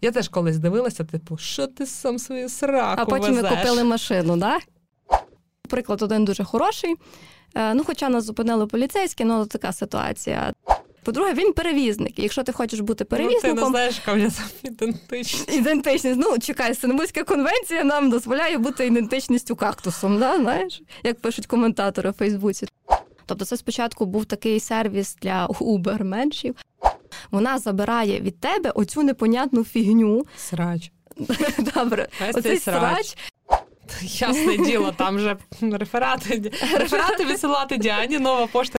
Я теж колись дивилася, типу, що ти сам свою сраку везеш? А потім ми купили машину, да? Приклад один дуже хороший. Хоча нас зупинили поліцейські, така ситуація. По-друге, він перевізник. І якщо ти хочеш бути перевізником... ти не знаєш, яка в нього там ідентичність. Ідентичність. Чекай, Стамбульська конвенція нам дозволяє бути ідентичністю кактусом, да? Знаєш? Як пишуть коментатори в Фейсбуці. Тобто це спочатку був такий сервіс для Uber-меншів. Вона забирає від тебе оцю непонятну фігню. Срач. Добре. Оцей срач. Ясне діло, там же реферати відсилати Діані, нова пошта.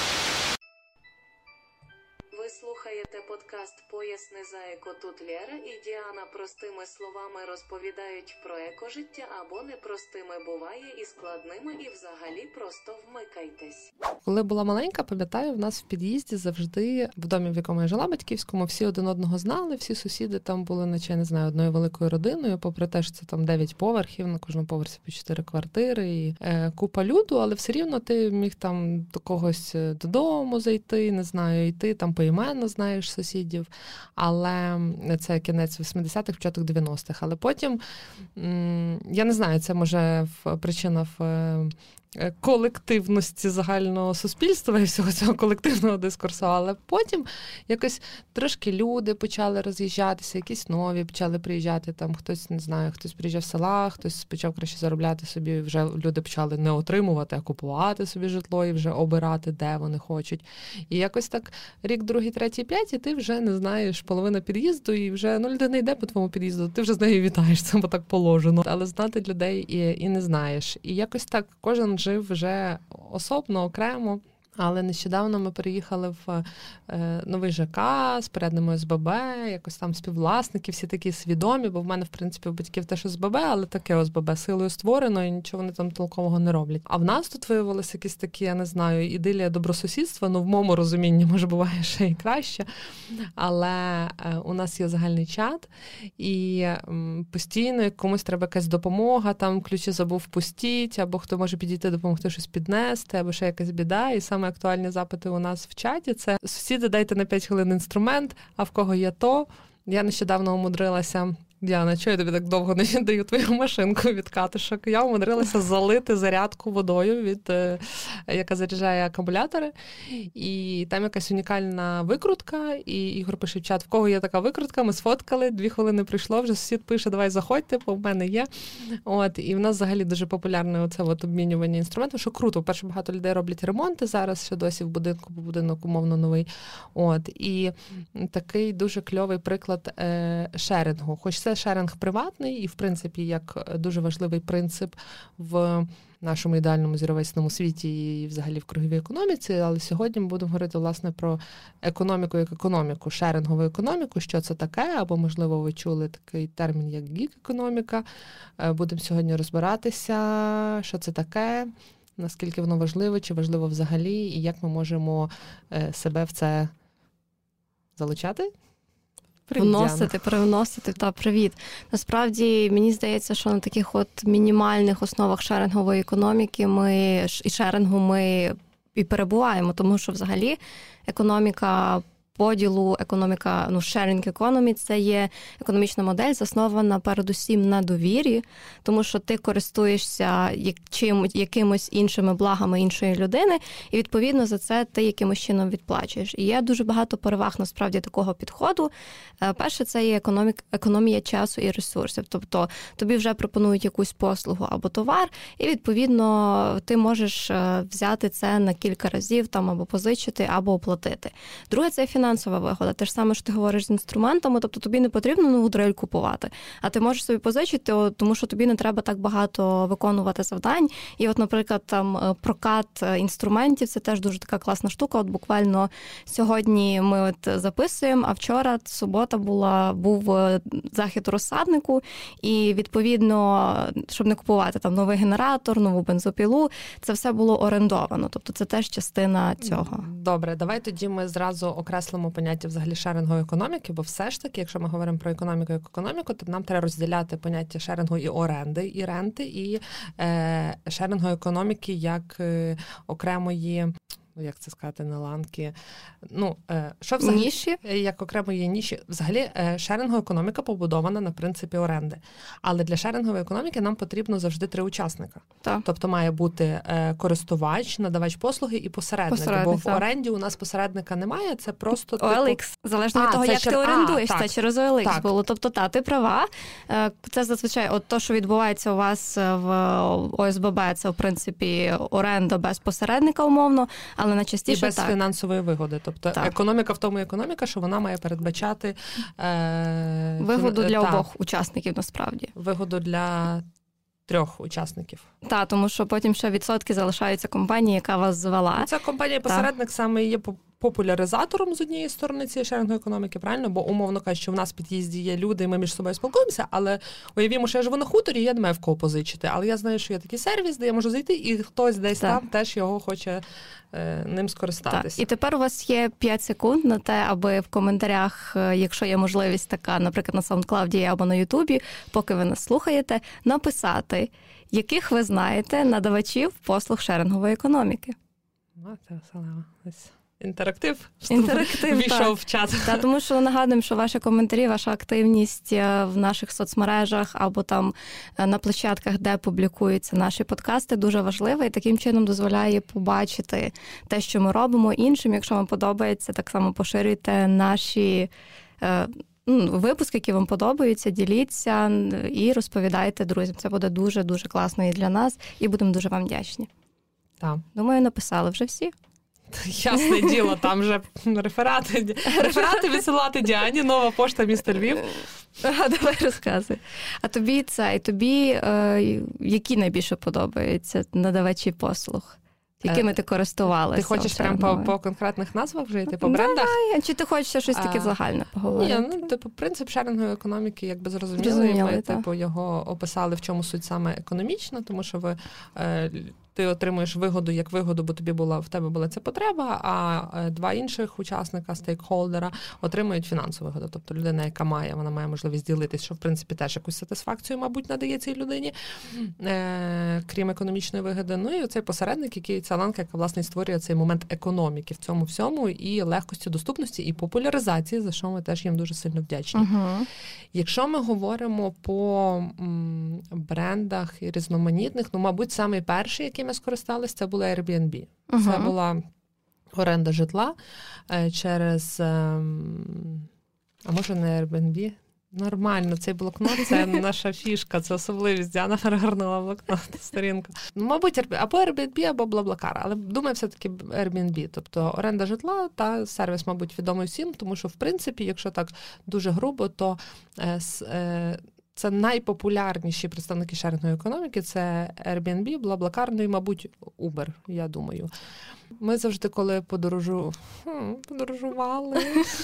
Ви слухаєте подкаст «Поясни за еко». Тут Лєра і Діана простими словами розповідають про екожиття або непростими буває і складними, і взагалі просто вмикайтесь. Коли була маленька, пам'ятаю, в нас в під'їзді завжди, в домі, в якому я жила батьківському, всі один одного знали, всі сусіди там були, наче, я не знаю, одною великою родиною, попри те, що це там 9 поверхів, на кожному поверсі по 4 квартири і купа люду, але все рівно ти міг там до когось додому зайти, не знаю, йти там поіменно, знаєш, сусідів, але це кінець 80-х, початок 90-х. Але потім, я не знаю, це може причина в колективності загального суспільства і всього цього колективного дискурсу, але потім якось трошки люди почали роз'їжджатися, якісь нові почали приїжджати, там хтось, не знаю, хтось приїжджав з села, хтось почав краще заробляти собі, вже люди почали не отримувати, а купувати собі житло і вже обирати, де вони хочуть. І якось так рік, другий, третій, п'ятий, ти вже не знаєш половина під'їзду і вже, людина йде по твоєму під'їзду, ти вже з нею вітаєшся, бо так положено. Але знати людей і не знаєш. І якось так кожен жив вже особно, окремо. Але нещодавно ми переїхали в новий ЖК з порядним ОСББ, якось там співвласники, всі такі свідомі, бо в мене, в принципі, у батьків теж ОСББ, але таке ОСББ силою створено і нічого вони там толкового не роблять. А в нас тут виявилося якісь такі, я не знаю, ідилія добросусідства, в моєму розумінні, може, буває ще і краще, але у нас є загальний чат, і постійно, як комусь треба якась допомога, там ключі забув пустіть, або хто може підійти допомогти щось піднести, або ще якась біда, і саме актуальні запити у нас в чаті – це «Сусіди, дайте на 5 хвилин інструмент, а в кого є то». Я нещодавно умудрилася, Діана, чого я тобі так довго не даю твою машинку від катушок? Я умудрилася залити зарядку водою, яка заряджає акумулятори. І там якась унікальна викрутка, і Ігор пише в чат, в кого є така викрутка, ми сфоткали, 2 хвилини прийшло, вже сусід пише, давай заходьте, бо в мене є. І в нас взагалі дуже популярне оце обмінювання інструментів, що круто. По-перше, багато людей роблять ремонти зараз, ще досі в будинку, бо будинок умовно новий. І такий дуже кльовий приклад шерингу. Хоч це шеринг приватний і, в принципі, як дуже важливий принцип в нашому ідеальному зіровесному світі і взагалі в круговій економіці, але сьогодні ми будемо говорити, власне, про економіку як економіку, шерингову економіку, що це таке, або, можливо, ви чули такий термін, як гік-економіка. Будемо сьогодні розбиратися, що це таке, наскільки воно важливе, чи важливо взагалі, і як ми можемо себе в це залучати. Привносити, привіт. Насправді, мені здається, що на таких от мінімальних основах шерингової економіки ми і перебуваємо, тому що взагалі економіка поділу, економіка, sharing economy – це є економічна модель, заснована передусім на довірі, тому що ти користуєшся якимось іншими благами іншої людини, і, відповідно, за це ти якимось чином відплачуєш. І є дуже багато переваг, насправді, такого підходу. Перше, це є економія часу і ресурсів. Тобто, тобі вже пропонують якусь послугу або товар, і, відповідно, ти можеш взяти це на кілька разів, або позичити, або оплатити. Друге, це фінансова вигода. Те ж саме, що ти говориш з інструментами, тобто тобі не потрібно нову дрель купувати, а ти можеш собі позичити, тому що тобі не треба так багато виконувати завдань. І от, наприклад, там прокат інструментів – це теж дуже така класна штука. От буквально сьогодні ми записуємо, а вчора, субота, був захід у розсаднику, і, відповідно, щоб не купувати там новий генератор, нову бензопілу, це все було орендовано. Тобто це теж частина цього. Добре, давай тоді ми зразу окреслимо поняття взагалі шерингової економіки, бо все ж таки, якщо ми говоримо про економіку як економіку, то нам треба розділяти поняття шерингу і оренди, і ренти, і шерингової економіки як окремої як це сказати, не ланки. Що взагалі, ніші? Як окремо є ніші. Взагалі, шерингова економіка побудована на принципі оренди. Але для шерингової економіки нам потрібно завжди 3 учасника. Так. Тобто має бути користувач, надавач послуги і посередник. Бо в оренді у нас посередника немає, це просто... OLX. Залежно від того, як ти орендуєш, це через OLX було. Тобто, ти права. Це зазвичай, то, що відбувається у вас в ОСББ, це, в принципі, оренда без посередника, умовно, але найчастіше і без фінансової вигоди. Тобто економіка в тому економіка, що вона має передбачати... вигоду для обох учасників, насправді. Вигоду для 3 учасників. Так, тому що потім ще відсотки залишаються компанії, яка вас звела. Ця компанія-посередник саме є популяризатором з однієї сторони цієї шерингової економіки, правильно? Бо умовно кажуть, що в нас в під'їзді є люди, і ми між собою спілкуємося, але уявімо, що я живу на хуторі, і я не маю в кого позичити. Але я знаю, що є такий сервіс, де я можу зайти, і хтось десь там теж його хоче ним скористатися. Так. І тепер у вас є 5 секунд на те, аби в коментарях, якщо є можливість така, наприклад, на SoundCloud або на Ютубі, поки ви нас слухаєте, написати, яких ви знаєте надавачів послуг шерингової економіки. Це весело. Інтерактив війшов в чат. Та, тому що нагадуємо, що ваші коментарі, ваша активність в наших соцмережах або там на площадках, де публікуються наші подкасти, дуже важлива і таким чином дозволяє побачити те, що ми робимо іншим. Якщо вам подобається, так само поширюйте наші випуски, які вам подобаються, діліться і розповідайте друзям. Це буде дуже-дуже класно і для нас, і будемо дуже вам вдячні. Так. Думаю, написали вже всі. Ясне діло, там вже реферати відсилати Діані, Нова пошта, місто Львів. Давай розказуй. А тобі які найбільше подобаються надавачі послуг? Якими ти користувалася? Ти хочеш прямо по конкретних назвах вже йти, по брендах? Давай, чи ти хочеш щось таке загальне поговорити? Ні, принцип шерингової економіки якби зрозумілий. Ми його описали, в чому суть саме економічна, тому що ти отримуєш вигоду як вигоду, бо в тебе була ця потреба, а 2 інших учасника, стейкхолдера, отримують фінансову вигоду. Тобто людина, яка вона має можливість ділитись, що в принципі теж якусь сатисфакцію, мабуть, надає цій людині, крім економічної вигоди. Ну і оцей посередник, ця ланка, яка, власне, створює цей момент економіки в цьому всьому і легкості доступності, і популяризації, за що ми теж їм дуже сильно вдячні. Uh-huh. Якщо ми говоримо по брендах і різноманітних, мабуть, самий перший, який ми скористалися, це була Airbnb. Uh-huh. Це була оренда житла через, а може не Airbnb? Нормально, цей блокнот, це наша фішка, це особливість. Діана перегорнула блокнот, сторінку. Мабуть, або Airbnb, або BlaBlaCar, але думаю, все-таки Airbnb. Тобто оренда житла та сервіс, мабуть, відомий всім, тому що, в принципі, якщо так дуже грубо, то це найпопулярніші представники шерингової економіки, це Airbnb, BlaBlaCar, ну і, мабуть, Uber, я думаю. Ми завжди, коли подорожували...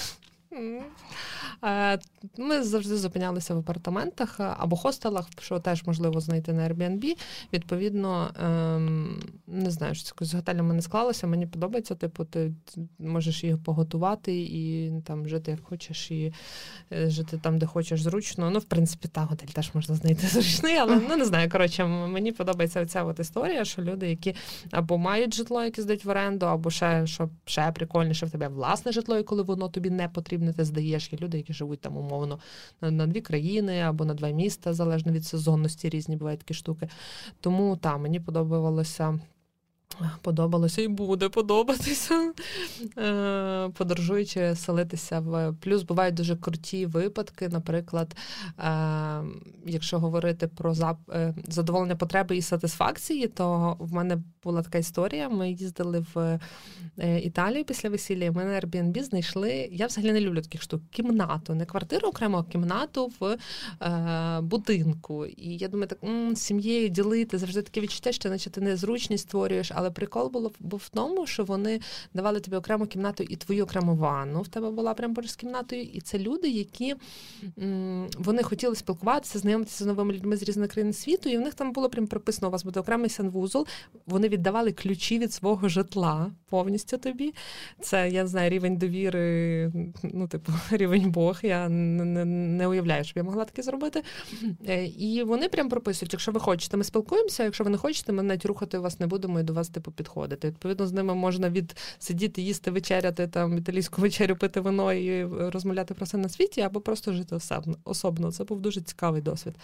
Ми завжди зупинялися в апартаментах або хостелах, що теж можливо знайти на Airbnb. Відповідно, не знаю, що з готелями не склалося, мені подобається, ти можеш їх поготувати і там жити як хочеш, і жити там, де хочеш, зручно. Ну, в принципі, готель теж можна знайти зручний, але, не знаю, коротше, мені подобається ця історія, що люди, які або мають житло, яке здають в оренду, або що ще прикольніше, в тебе власне житло, і коли воно тобі не потрібне, ти здаєш. Є люди, які живуть там умовно на 2 країни або на 2 міста, залежно від сезонності, різні бувають такі штуки. Тому, мені подобалося і буде подобатися, подорожуючи, селитися плюс бувають дуже круті випадки, наприклад, якщо говорити про задоволення потреби і сатисфакції, то в мене була така історія, ми їздили в Італію після весілля, і ми на Airbnb знайшли, я взагалі не люблю таких штук, кімнату, не квартиру окремо, а кімнату в будинку. І я думаю, так, з сім'єю ділити, завжди таке відчуття, що наче ти незручність створюєш, але прикол був в тому, що вони давали тобі окрему кімнату і твою окрему ванну в тебе була прямо поруч з кімнатою, і це люди, які вони хотіли спілкуватися, знайомитися з новими людьми з різних країн світу, і в них там було прямо прописано, у вас буде окремий санвузол, вони віддавали ключі від свого житла повністю тобі. Це, я не знаю, рівень довіри, рівень Бог, я не уявляю, щоб я могла таке зробити. І вони прямо прописують, якщо ви хочете, ми спілкуємося, якщо ви не хочете, ми навіть рухати вас не будемо і до вас підходити. Відповідно, з ними можна сидіти, їсти, вечеряти, там, італійську вечерю, пити вино і розмовляти про все на світі, або просто жити особно. Це був дуже цікавий досвід.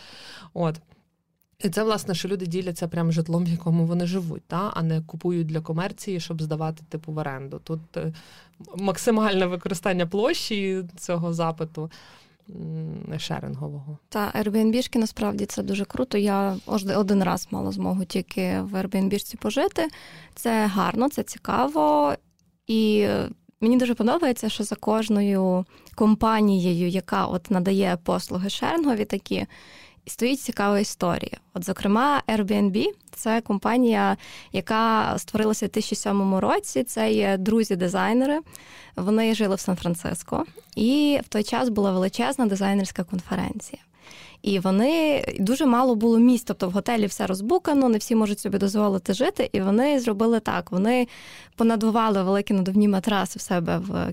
І це, власне, що люди діляться прямо житлом, в якому вони живуть, а не купують для комерції, щоб здавати в оренду. Тут максимальне використання площі цього запиту шерингового. Та Airbnb-шки, насправді, це дуже круто. Я один раз мала змогу тільки в Airbnb-шці пожити. Це гарно, це цікаво. І мені дуже подобається, що за кожною компанією, яка надає послуги шерингові такі, стоїть цікава історія. Зокрема, Airbnb – це компанія, яка створилася в 2007 році. Це є друзі-дизайнери. Вони жили в Сан-Франциско. І в той час була величезна дизайнерська конференція. І вони, дуже мало було місць, тобто в готелі все розбукано, не всі можуть собі дозволити жити, і вони зробили так, вони понадували великі надувні матраси в себе в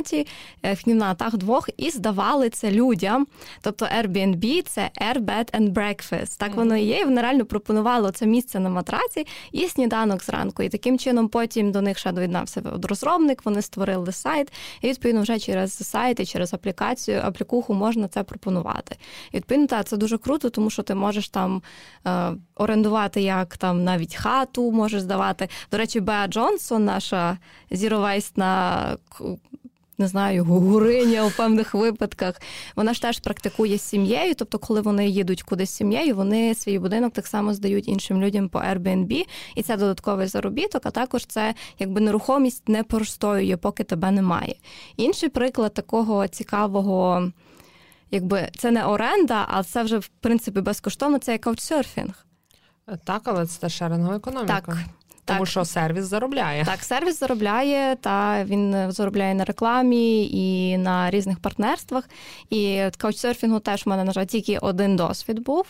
кімнатах двох, і здавали це людям. Тобто Airbnb – це Air, Bed and Breakfast. Так воно і є, і вони реально пропонували це місце на матраці і сніданок зранку. І таким чином потім до них ще доєднався розробник, вони створили сайт, і відповідно вже через сайт і через аплікуху можна це пропонувати. І відповідно, це дуже круто, тому що ти можеш там орендувати як там навіть хату, можеш здавати. До речі, Беа Джонсон, наша зіровейсна, не знаю, гуриня у певних випадках, вона ж теж практикує з сім'єю, тобто коли вони їдуть кудись з сім'єю, вони свій будинок так само здають іншим людям по Airbnb, і це додатковий заробіток, а також це якби нерухомість не простоює, поки тебе немає. Інший приклад такого цікавого, якби це не оренда, а це вже, в принципі, безкоштовно, це є каучсерфінг. Так, але це шерингова економіка. Тому що сервіс заробляє. Так, сервіс заробляє, та він заробляє на рекламі і на різних партнерствах. І каучсерфінгу теж в мене, на жаль, тільки один досвід був.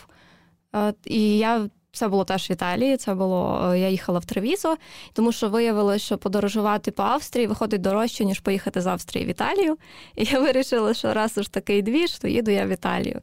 І це було теж в Італії, я їхала в Тревізо, тому що виявилося, що подорожувати по Австрії виходить дорожче, ніж поїхати з Австрії в Італію. І я вирішила, що раз уж такий двіж, то їду я в Італію.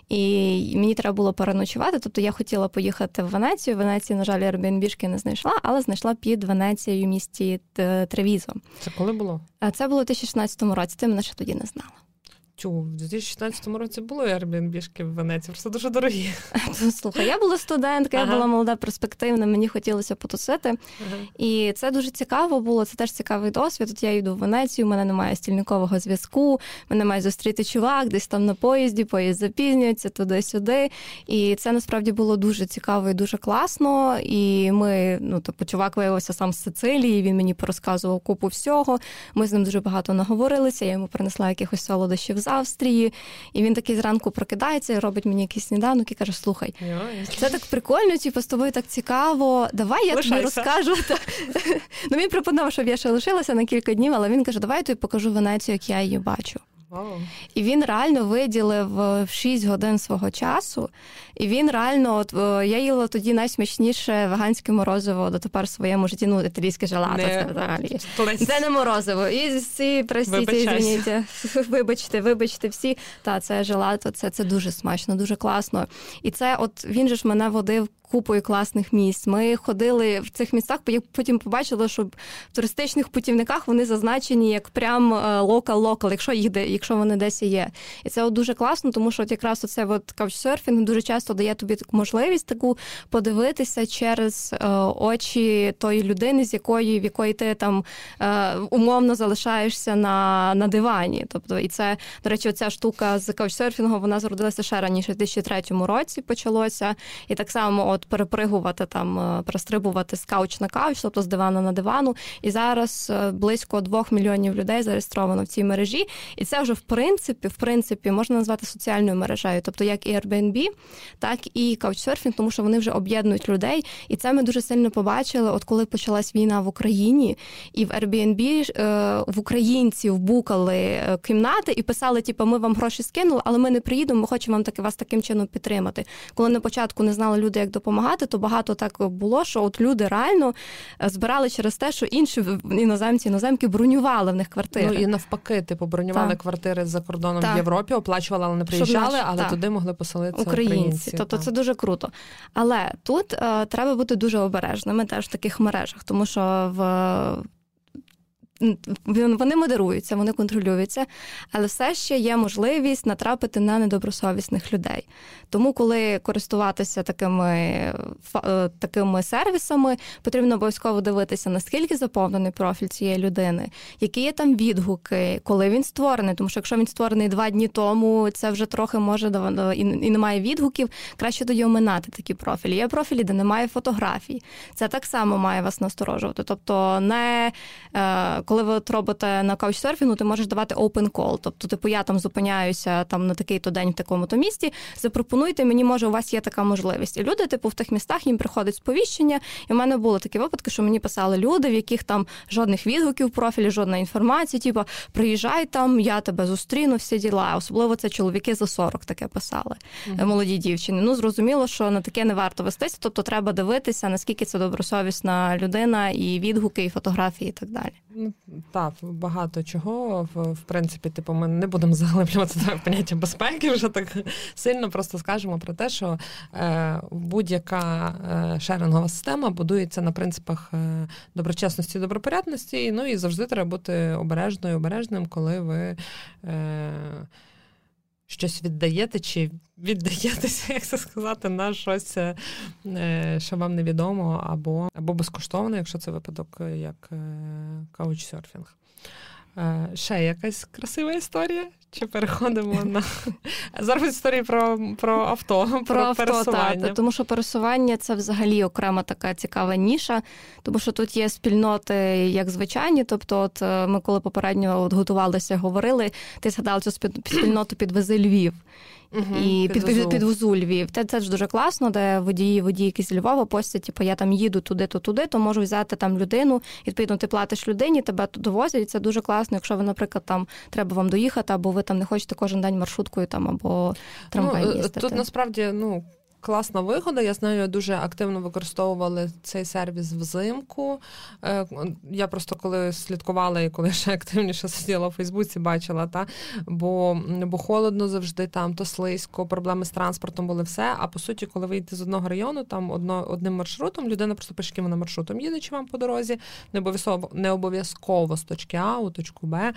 І мені треба було переночувати, тобто я хотіла поїхати в Венецію. В Венеції, на жаль, Airbnb-шки не знайшла, але знайшла під Венецією в місті Тревізо. Це коли було? Це було у 2016 році, ти мене ще тоді не знала. В 2016 році були Airbnb-шки в Венеції, просто дуже дорогі. Слухай, я була студентка, я була молода, перспективна, мені хотілося потусити. І це дуже цікаво було, це теж цікавий досвід. От я йду в Венецію, у мене немає стільникового зв'язку, мене має зустріти чувак десь там на поїзд запізнюється туди-сюди. І це насправді було дуже цікаво і дуже класно. І ми, чувак виявився сам з Сицилії, він мені порозказував купу всього. Ми з ним дуже багато наговорилися, я йому принесла якихось солодощів з Австрії, і він такий зранку прокидається і робить мені якийсь сніданок і каже: слухай, це так прикольно, з тобою так цікаво, давай я тобі розкажу. Він пропонував, щоб я ще лишилася на кілька днів, але він каже: давай я тобі покажу Венецію, як я її бачу. І він реально виділив 6 годин свого часу, і він реально, я їла тоді найсмачніше веганське морозиво дотепер в своєму житті, італійське желато, це взагалі. Це не морозиво. І всі, простіть, извиніть, вибачте всі. Це желато, це дуже смачно, дуже класно. І це він же ж мене водив купою класних місць. Ми ходили в цих містах, потім побачили, що в туристичних путівниках вони зазначені як прям локал, якщо вони десь є. І це дуже класно, тому що якраз оце каучсерфінг дуже часто дає тобі таку можливість таку подивитися через очі тої людини, в якої ти там умовно залишаєшся на дивані. Тобто, і це, до речі, оця штука з каучсерфінгом, вона зародилася ще раніше, в 2003 році почалося. І так само перепригувати там, перестрибувати з кауч на кауч, тобто з дивана на дивану. І зараз близько 2 мільйонів людей зареєстровано в цій мережі. І це вже в принципі, можна назвати соціальною мережею. Тобто як і Airbnb, так і каучсерфінг, тому що вони вже об'єднують людей. І це ми дуже сильно побачили, коли почалась війна в Україні, і в Airbnb в українців букали кімнати і писали, ми вам гроші скинули, але ми не приїдемо, ми хочемо вас таким чином підтримати. Коли на початку не знали люди, як допомогти, допомагати, то багато так було, що от люди реально збирали через те, що інші іноземки бронювали в них квартири. Ну і навпаки, типу, бронювали квартири за кордоном в Європі, оплачували, але не приїжджали, але туди могли поселитися українці. Тобто це дуже круто. Але тут треба бути дуже обережними теж в таких мережах, тому що вони модеруються, вони контролюються, але все ще є можливість натрапити на недобросовісних людей. Тому, коли користуватися такими сервісами, потрібно обов'язково дивитися, наскільки заповнений профіль цієї людини, які є там відгуки, коли він створений. Тому що якщо він створений 2 дні тому, це вже трохи може і немає відгуків, краще тоді оминати такі профілі. Є профілі, де немає фотографій. Це так само має вас насторожувати. Тобто коли ви робите на каучсерфінгу, ти можеш давати open call. Тобто, типу, я там зупиняюся там на такий-то день в такому-то місті, запропонуйте мені, може, у вас є така можливість. І люди, типу, в тих містах їм приходить сповіщення. І в мене були такі випадки, що мені писали люди, в яких там жодних відгуків в профілі, жодної інформації, типу, приїжджай там, я тебе зустріну, всі діла. Особливо це чоловіки за 40 таке писали, молоді дівчини. Ну, зрозуміло, що на таке не варто вестися, тобто треба дивитися, наскільки це добросовісна людина, і відгуки, і фотографії, і так далі. Так, багато чого. В принципі, типу, ми не будемо заглиблюватися в поняття безпеки вже так сильно, просто скажемо про те, що будь-яка шерингова система будується на принципах доброчесності і добропорядності, ну і завжди треба бути обережним, коли ви щось віддаєте чи віддаєтеся, як це сказати, на щось, що вам невідомо, або безкоштовно, якщо це випадок як каучсерфінг. Ще якась красива історія? Чи переходимо на... Зараз історії про авто, про пересування. Тому що пересування – це взагалі окрема така цікава ніша, тому що тут є спільноти як звичайні, тобто от ми коли попередньо готувалися, говорили, ти згадала цю спільноту «Підвези Львів». І підвезу Львів. Це ж дуже класно, де водії якісь з Львова постять, типу, я там їду туди, то можу взяти там людину, і, відповідно, ти платиш людині, тебе тут довозять, і це дуже класно, якщо ви, наприклад, там треба вам доїхати, або ви там не хочете кожен день маршруткою там, або трамваєм їздити. Тут, насправді, класна вигода. Я знаю, дуже активно використовували цей сервіс взимку. Я просто коли слідкувала і коли ще активніше сиділа у Фейсбуці, бачила, бо холодно завжди там, то слизько, проблеми з транспортом були все. А по суті, коли ви йдете з одного району, там одним маршрутом, людина просто пише, яким вона маршрутом їде, чи вам по дорозі, не обов'язково з точки А у точку Б.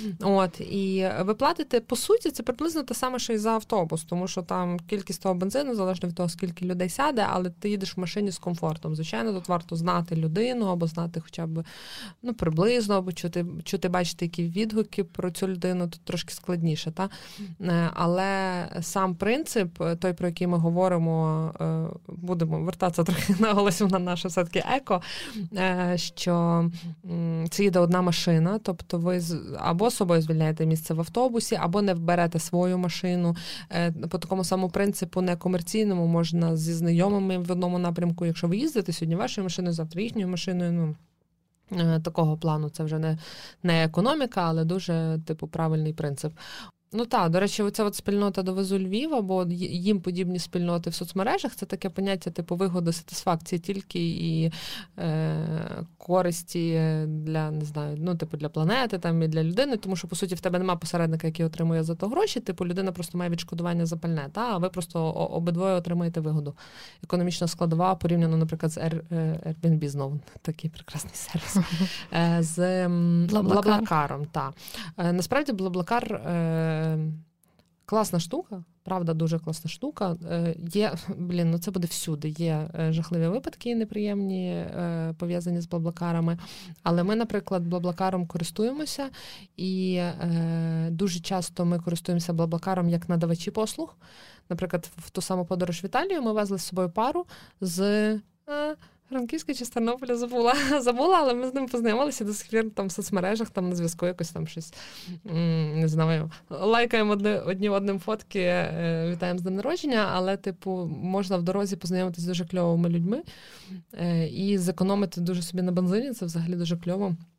І ви платите, по суті, це приблизно те саме, що і за автобус, тому що там кількість того бензину залежно від того, скільки людей сяде, але ти їдеш в машині з комфортом. Звичайно, тут варто знати людину, або знати хоча б приблизно, або чути, бачити, які відгуки про цю людину, тут трошки складніше. Але сам принцип, той, про який ми говоримо, будемо вертатися трохи наголосив на наше все-таки еко, що це їде одна машина, тобто ви або собою звільняєте місце в автобусі, або не берете свою машину. По такому самому принципу некомерційному можна зі знайомими в одному напрямку, якщо ви їздите сьогодні вашою машиною, завтра їхньою машиною, такого плану. Це вже не економіка, але дуже, правильний принцип. До речі, оця спільнота «Довезу Львів» або їм подібні спільноти в соцмережах, це таке поняття вигоди, сатисфакції тільки і користі для, не знаю, для планети там, і для людини, тому що, по суті, в тебе немає посередника, який отримує за то гроші, людина просто має відшкодування за пальне, а ви просто обидвоє отримаєте вигоду. Економічна складова порівняно, наприклад, з Airbnb, знову такий прекрасний сервіс, з Блаблакаром. Насправді, Блаблакар класна штука, правда, дуже класна штука. Є, це буде всюди. Є жахливі випадки неприємні, пов'язані з Блаблакарами. Але ми, наприклад, Блаблакаром користуємося, і дуже часто ми користуємося Блаблакаром як надавачі послуг. Наприклад, в ту саму подорож в Італію ми везли з собою пару з Франківська чи з Тернополя, забула, але ми з ним познайомилися до сих пір там в соцмережах, там на зв'язку якось там щось, не знаю, лайкаємо одним фотки, вітаємо з днем народження, але, можна в дорозі познайомитися з дуже кльовими людьми і зекономити дуже собі на бензині, це взагалі дуже кльово.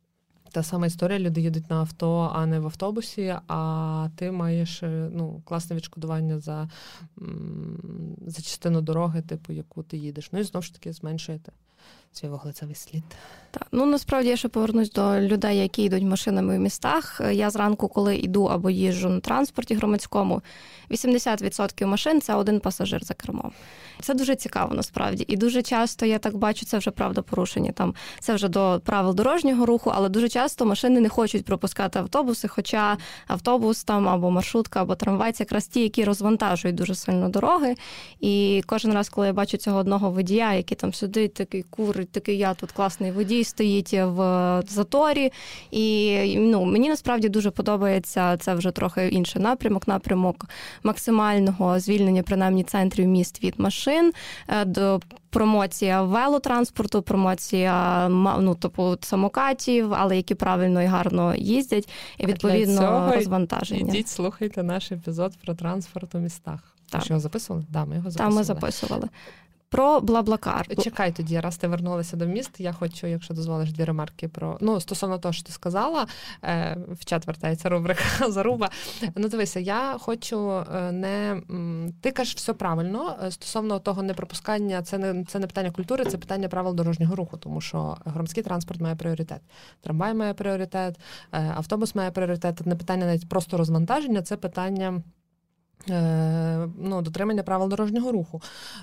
Та сама історія, люди їдуть на авто, а не в автобусі, а ти маєш класне відшкодування за частину дороги, типу, яку ти їдеш. Ну і знову ж таки зменшуєте свій вуглецевий слід. Так. Насправді я ще повернусь до людей, які йдуть машинами в містах. Я зранку, коли йду або їжджу на транспорті громадському, 80% машин – це один пасажир за кермом. Це дуже цікаво, насправді. І дуже часто, я так бачу, це вже, правда, порушення. Це вже до правил дорожнього руху, але дуже часто машини не хочуть пропускати автобуси, хоча автобус або маршрутка, або трамвай – це якраз ті, які розвантажують дуже сильно дороги. І кожен раз, коли я бачу цього одного водія, який там сидить, такий курить, такий я тут класний водій, стоїть в заторі. І мені насправді дуже подобається, це вже трохи інший напрямок максимального звільнення, принаймні, центрів міст від машин, до промоція велотранспорту, промоція самокатів, але які правильно і гарно їздять, і відповідно розвантаження. Ідіть, слухайте наш епізод про транспорт у містах. Так. Ви що, його записували? Так, ми його записували. Так, ми записували. Про Блаблакар. Чекай тоді, раз ти вернулася до міст, я хочу, якщо дозволиш, 2 ремарки про... стосовно того, що ти сказала, в чат вертається рубрика «Заруба». Дивися, я хочу не... Ти кажеш все правильно, стосовно того непропускання, це не питання культури, це питання правил дорожнього руху, тому що громадський транспорт має пріоритет, трамвай має пріоритет, автобус має пріоритет, це не питання навіть просто розвантаження, це питання... дотримання правил дорожнього руху.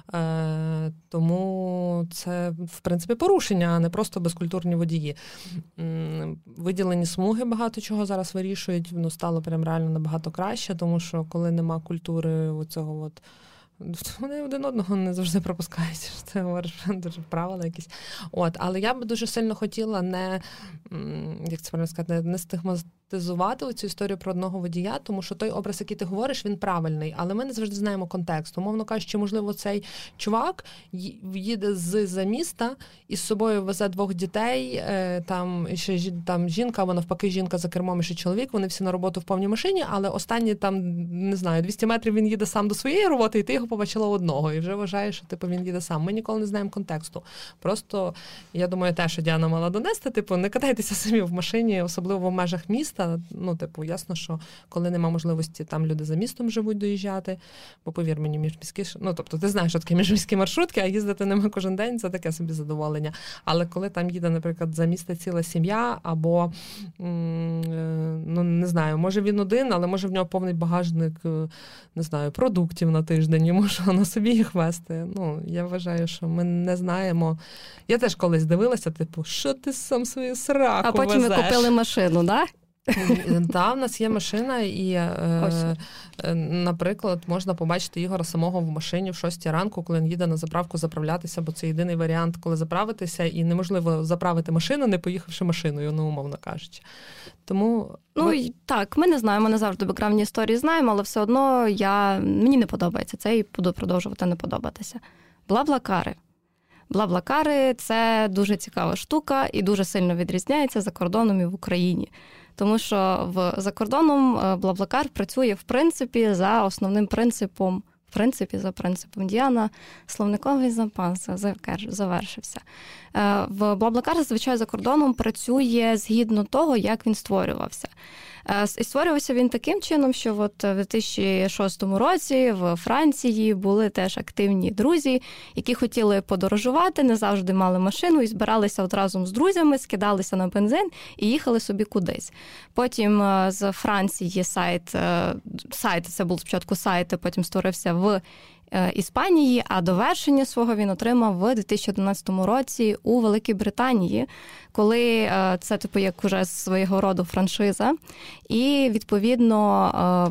Тому це, в принципі, порушення, а не просто безкультурні водії. Виділені смуги багато чого зараз вирішують, стало прям реально набагато краще, тому що коли нема культури оцього вони один одного не завжди пропускають, що це говориш, дуже правила якісь. Але я б дуже сильно хотіла не стигматизувати цю історію про одного водія, тому що той образ, який ти говориш, він правильний, але ми не завжди знаємо контекст. Умовно кажучи, можливо, цей чувак їде з-за міста і з собою везе 2 дітей, ще жінка, або навпаки жінка за кермом, і ще чоловік, вони всі на роботу в повній машині, але останні 200 метрів він їде сам до своєї роботи, і ти його побачила одного, і вже вважаєш, що він їде сам. Ми ніколи не знаємо контексту. Просто, я думаю, те, що Діана мала донести, не катайтеся самі в машині, особливо в межах міста. Ясно, що коли нема можливості, там люди за містом живуть доїжджати, бо, повір мені, міжміські... ти знаєш, що таке міжміські маршрутки, а їздити ними кожен день – це таке собі задоволення. Але коли там їде, наприклад, за місто ціла сім'я, або, не знаю, може він один, але може в нього повний багажник, не знаю, продуктів на тиждень, йому що на собі їх вести. Я вважаю, що ми не знаємо. Я теж колись дивилася, що ти сам свою сраку везеш? А потім ви купили машину, так? Так, в нас є машина, і, наприклад, можна побачити Ігора самого в машині в 6 ранку, коли він їде на заправку заправлятися, бо це єдиний варіант, коли заправитися, і неможливо заправити машину, не поїхавши машиною, умовно кажучи. Тому... Так, ми не знаємо, ми не завжди бекграундні історії знаємо, але все одно мені не подобається це і буду продовжувати не подобатися. Блаблакари. Блаблакари – це дуже цікава штука і дуже сильно відрізняється за кордоном і в Україні. Тому що за кордоном Блаблакар працює, в принципі, за основним принципом, за принципом Діана, словниковий запас завершився. В Блаблакар, зазвичай, за кордоном працює згідно того, як він створювався. І створювався він таким чином, що в 2006 році в Франції були теж активні друзі, які хотіли подорожувати, не завжди мали машину і збиралися разом з друзями, скидалися на бензин і їхали собі кудись. Потім з Франції сайт, це був спочатку сайт, а потім створився в Іспанії, а довершення свого він отримав в 2011 році у Великій Британії, коли це як уже свого роду франшиза. І, відповідно,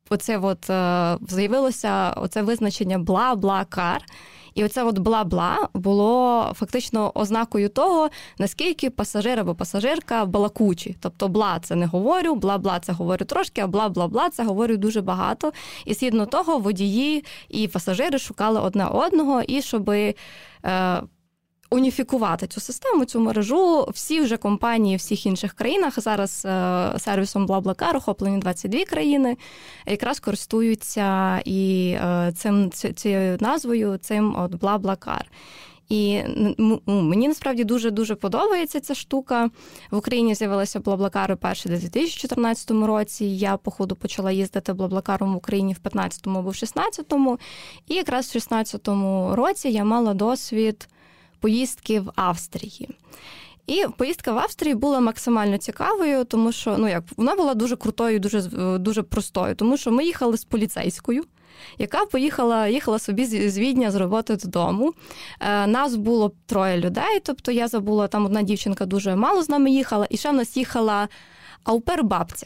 з'явилося оце визначення бла-бла-кар. І оце бла-бла було фактично ознакою того, наскільки пасажир або пасажирка балакучі. Тобто бла – це не говорю, бла-бла – це говорю трошки, а бла-бла-бла – це говорю дуже багато. І згідно того водії і пасажири шукали одне одного, і щоби уніфікувати цю систему, цю мережу, всі вже компанії в всіх інших країнах, зараз сервісом BlaBlaCar охоплені 22 країни, якраз користуються і цією назвою, цим BlaBlaCar. І мені насправді дуже-дуже подобається ця штука. В Україні з'явилися блаблакари перші десь у 2014 році. Я, походу, почала їздити блаблакаром в Україні в 15-му або в 16-му. І якраз в 16-му році я мала досвід поїздки в Австрії. І поїздка в Австрії була максимально цікавою, тому що, вона була дуже крутою, дуже простою, тому що ми їхали з поліцейською, яка їхала собі з Відня з роботи додому. Нас було 3 людей, тобто я забула, там одна дівчинка дуже мало з нами їхала, і ще в нас їхала аупер-бабця.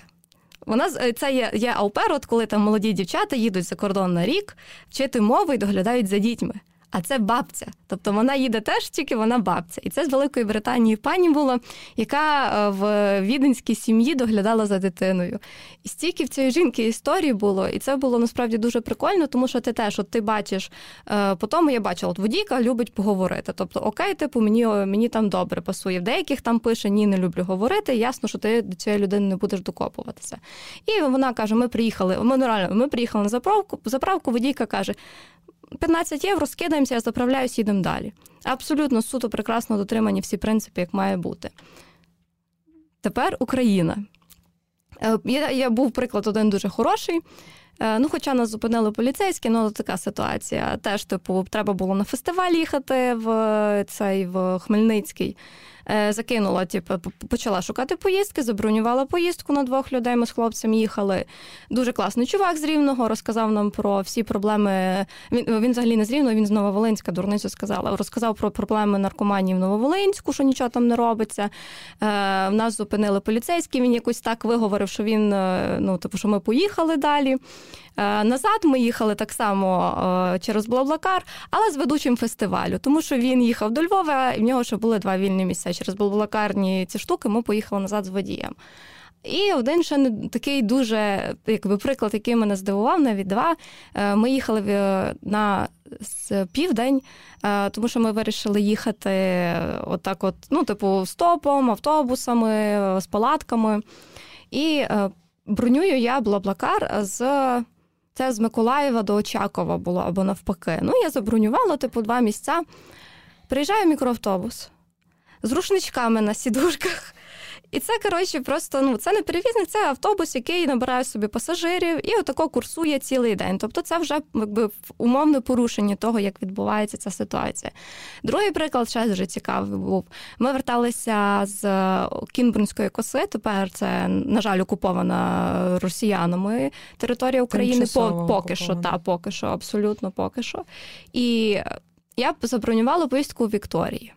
Це є аупер, от коли там молоді дівчата їдуть за кордон на рік, вчити мову і доглядають за дітьми. А це бабця. Тобто вона їде теж, тільки вона бабця. І це з Великої Британії пані була, яка в віденській сім'ї доглядала за дитиною. І стільки в цієї жінки історії було, і це було насправді дуже прикольно, тому що ти теж, ти бачиш, по тому я бачила, водійка любить поговорити. Тобто, окей, мені там добре пасує. В деяких там пише, ні, не люблю говорити, ясно, що ти до цієї людини не будеш докопуватися. І вона каже, ми приїхали на заправку, водійка каже, 15 євро, скидаємося, я заправляюсь, їдемо далі. Абсолютно суто прекрасно дотримані всі принципи, як має бути. Тепер Україна. Я був приклад один дуже хороший. Хоча нас зупинили поліцейські, така ситуація. Теж, треба було на фестиваль їхати в Хмельницький. Закинула, почала шукати поїздки, забронювала поїздку на 2 людей, ми з хлопцем їхали. Дуже класний чувак з Рівного, розказав нам про всі проблеми. Він взагалі не з Рівного, він з Нововолинська, дурницю сказала. Розказав про проблеми наркоманії в Нововолинську, що нічого там не робиться. Нас зупинили поліцейські, він якось так виговорив, що що ми поїхали далі. Назад ми їхали так само через Блаблакар, але з ведучим фестивалю, тому що він їхав до Львова, і в нього ще були 2 вільні місця. Через Блаблакарні ці штуки ми поїхали назад з водієм. І один ще не такий дуже, приклад, який мене здивував, навіть 2. Ми їхали з південь, тому що ми вирішили їхати стопом, автобусами, з палатками. І бронюю я Блаблакар це з Миколаєва до Очакова було, або навпаки. Я забронювала, 2 місця. Приїжджає мікроавтобус з рушничками на сідушках. І це, просто, це не перевізник, це автобус, який набирає собі пасажирів і отако курсує цілий день. Тобто це вже умовне порушення того, як відбувається ця ситуація. Другий приклад ще дуже цікавий був. Ми верталися з Кінбурнської коси, тепер це, на жаль, окупована росіянами територія України. Поки що, абсолютно поки що. І я забронювала поїздку у Вікторії.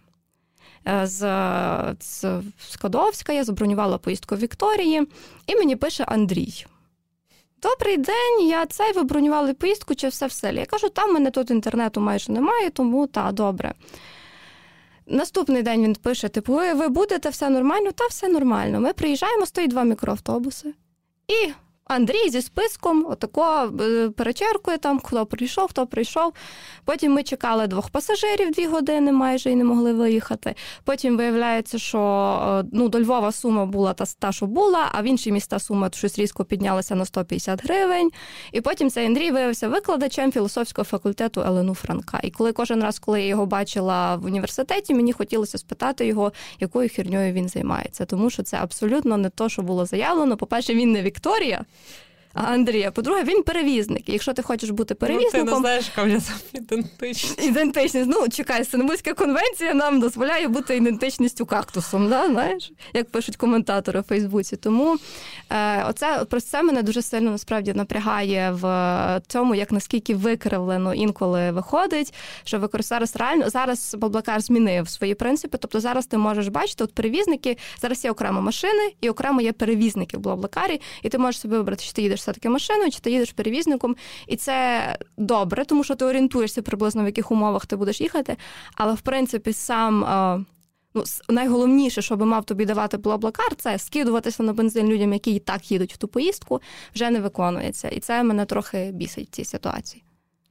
З Скадовська я забронювала поїздку в Вікторії, і мені пише Андрій. Добрий день, ви бронювали поїздку, чи все в селі? Я кажу, там в мене тут інтернету майже немає, тому добре. Наступний день він пише, ви будете, все нормально? Та все нормально. Ми приїжджаємо, стоїть 2 мікроавтобуси. І Андрій зі списком отако перечеркує там, хто прийшов. Потім ми чекали 2 пасажирів 2 години майже і не могли виїхати. Потім виявляється, що до Львова сума була та, що була, а в інші міста сума щось різко піднялася на 150 гривень. І потім цей Андрій виявився викладачем філософського факультету ЛНУ Франка. І кожен раз, коли я його бачила в університеті, мені хотілося спитати його, якою херньою він займається. Тому що це абсолютно не то, що було заявлено. По-перше, він не Вікторія, Андрія. По-друге, він перевізник. І якщо ти хочеш бути перевізником... ти не знаєш, яка в нього ідентичність. Ідентичність. Чекай, Стамбульська конвенція нам дозволяє бути ідентичністю кактусом, знаєш? Як пишуть коментатори в Фейсбуці. Тому це мене дуже сильно насправді напрягає в цьому, як наскільки викривлено інколи виходить, що зараз Блаблакар змінив свої принципи. Тобто зараз ти можеш бачити, перевізники, зараз є окремо машини і окремо є перевізники в Блаблакарі, і ти можеш собі вибрати, чи ти їдеш все-таки машиною, чи ти їдеш перевізником. І це добре, тому що ти орієнтуєшся приблизно, в яких умовах ти будеш їхати. Але, в принципі, найголовніше, що би мав тобі давати Блаблакар, це скидуватися на бензин людям, які і так їдуть в ту поїздку, вже не виконується. І це мене трохи бісить в цій ситуації.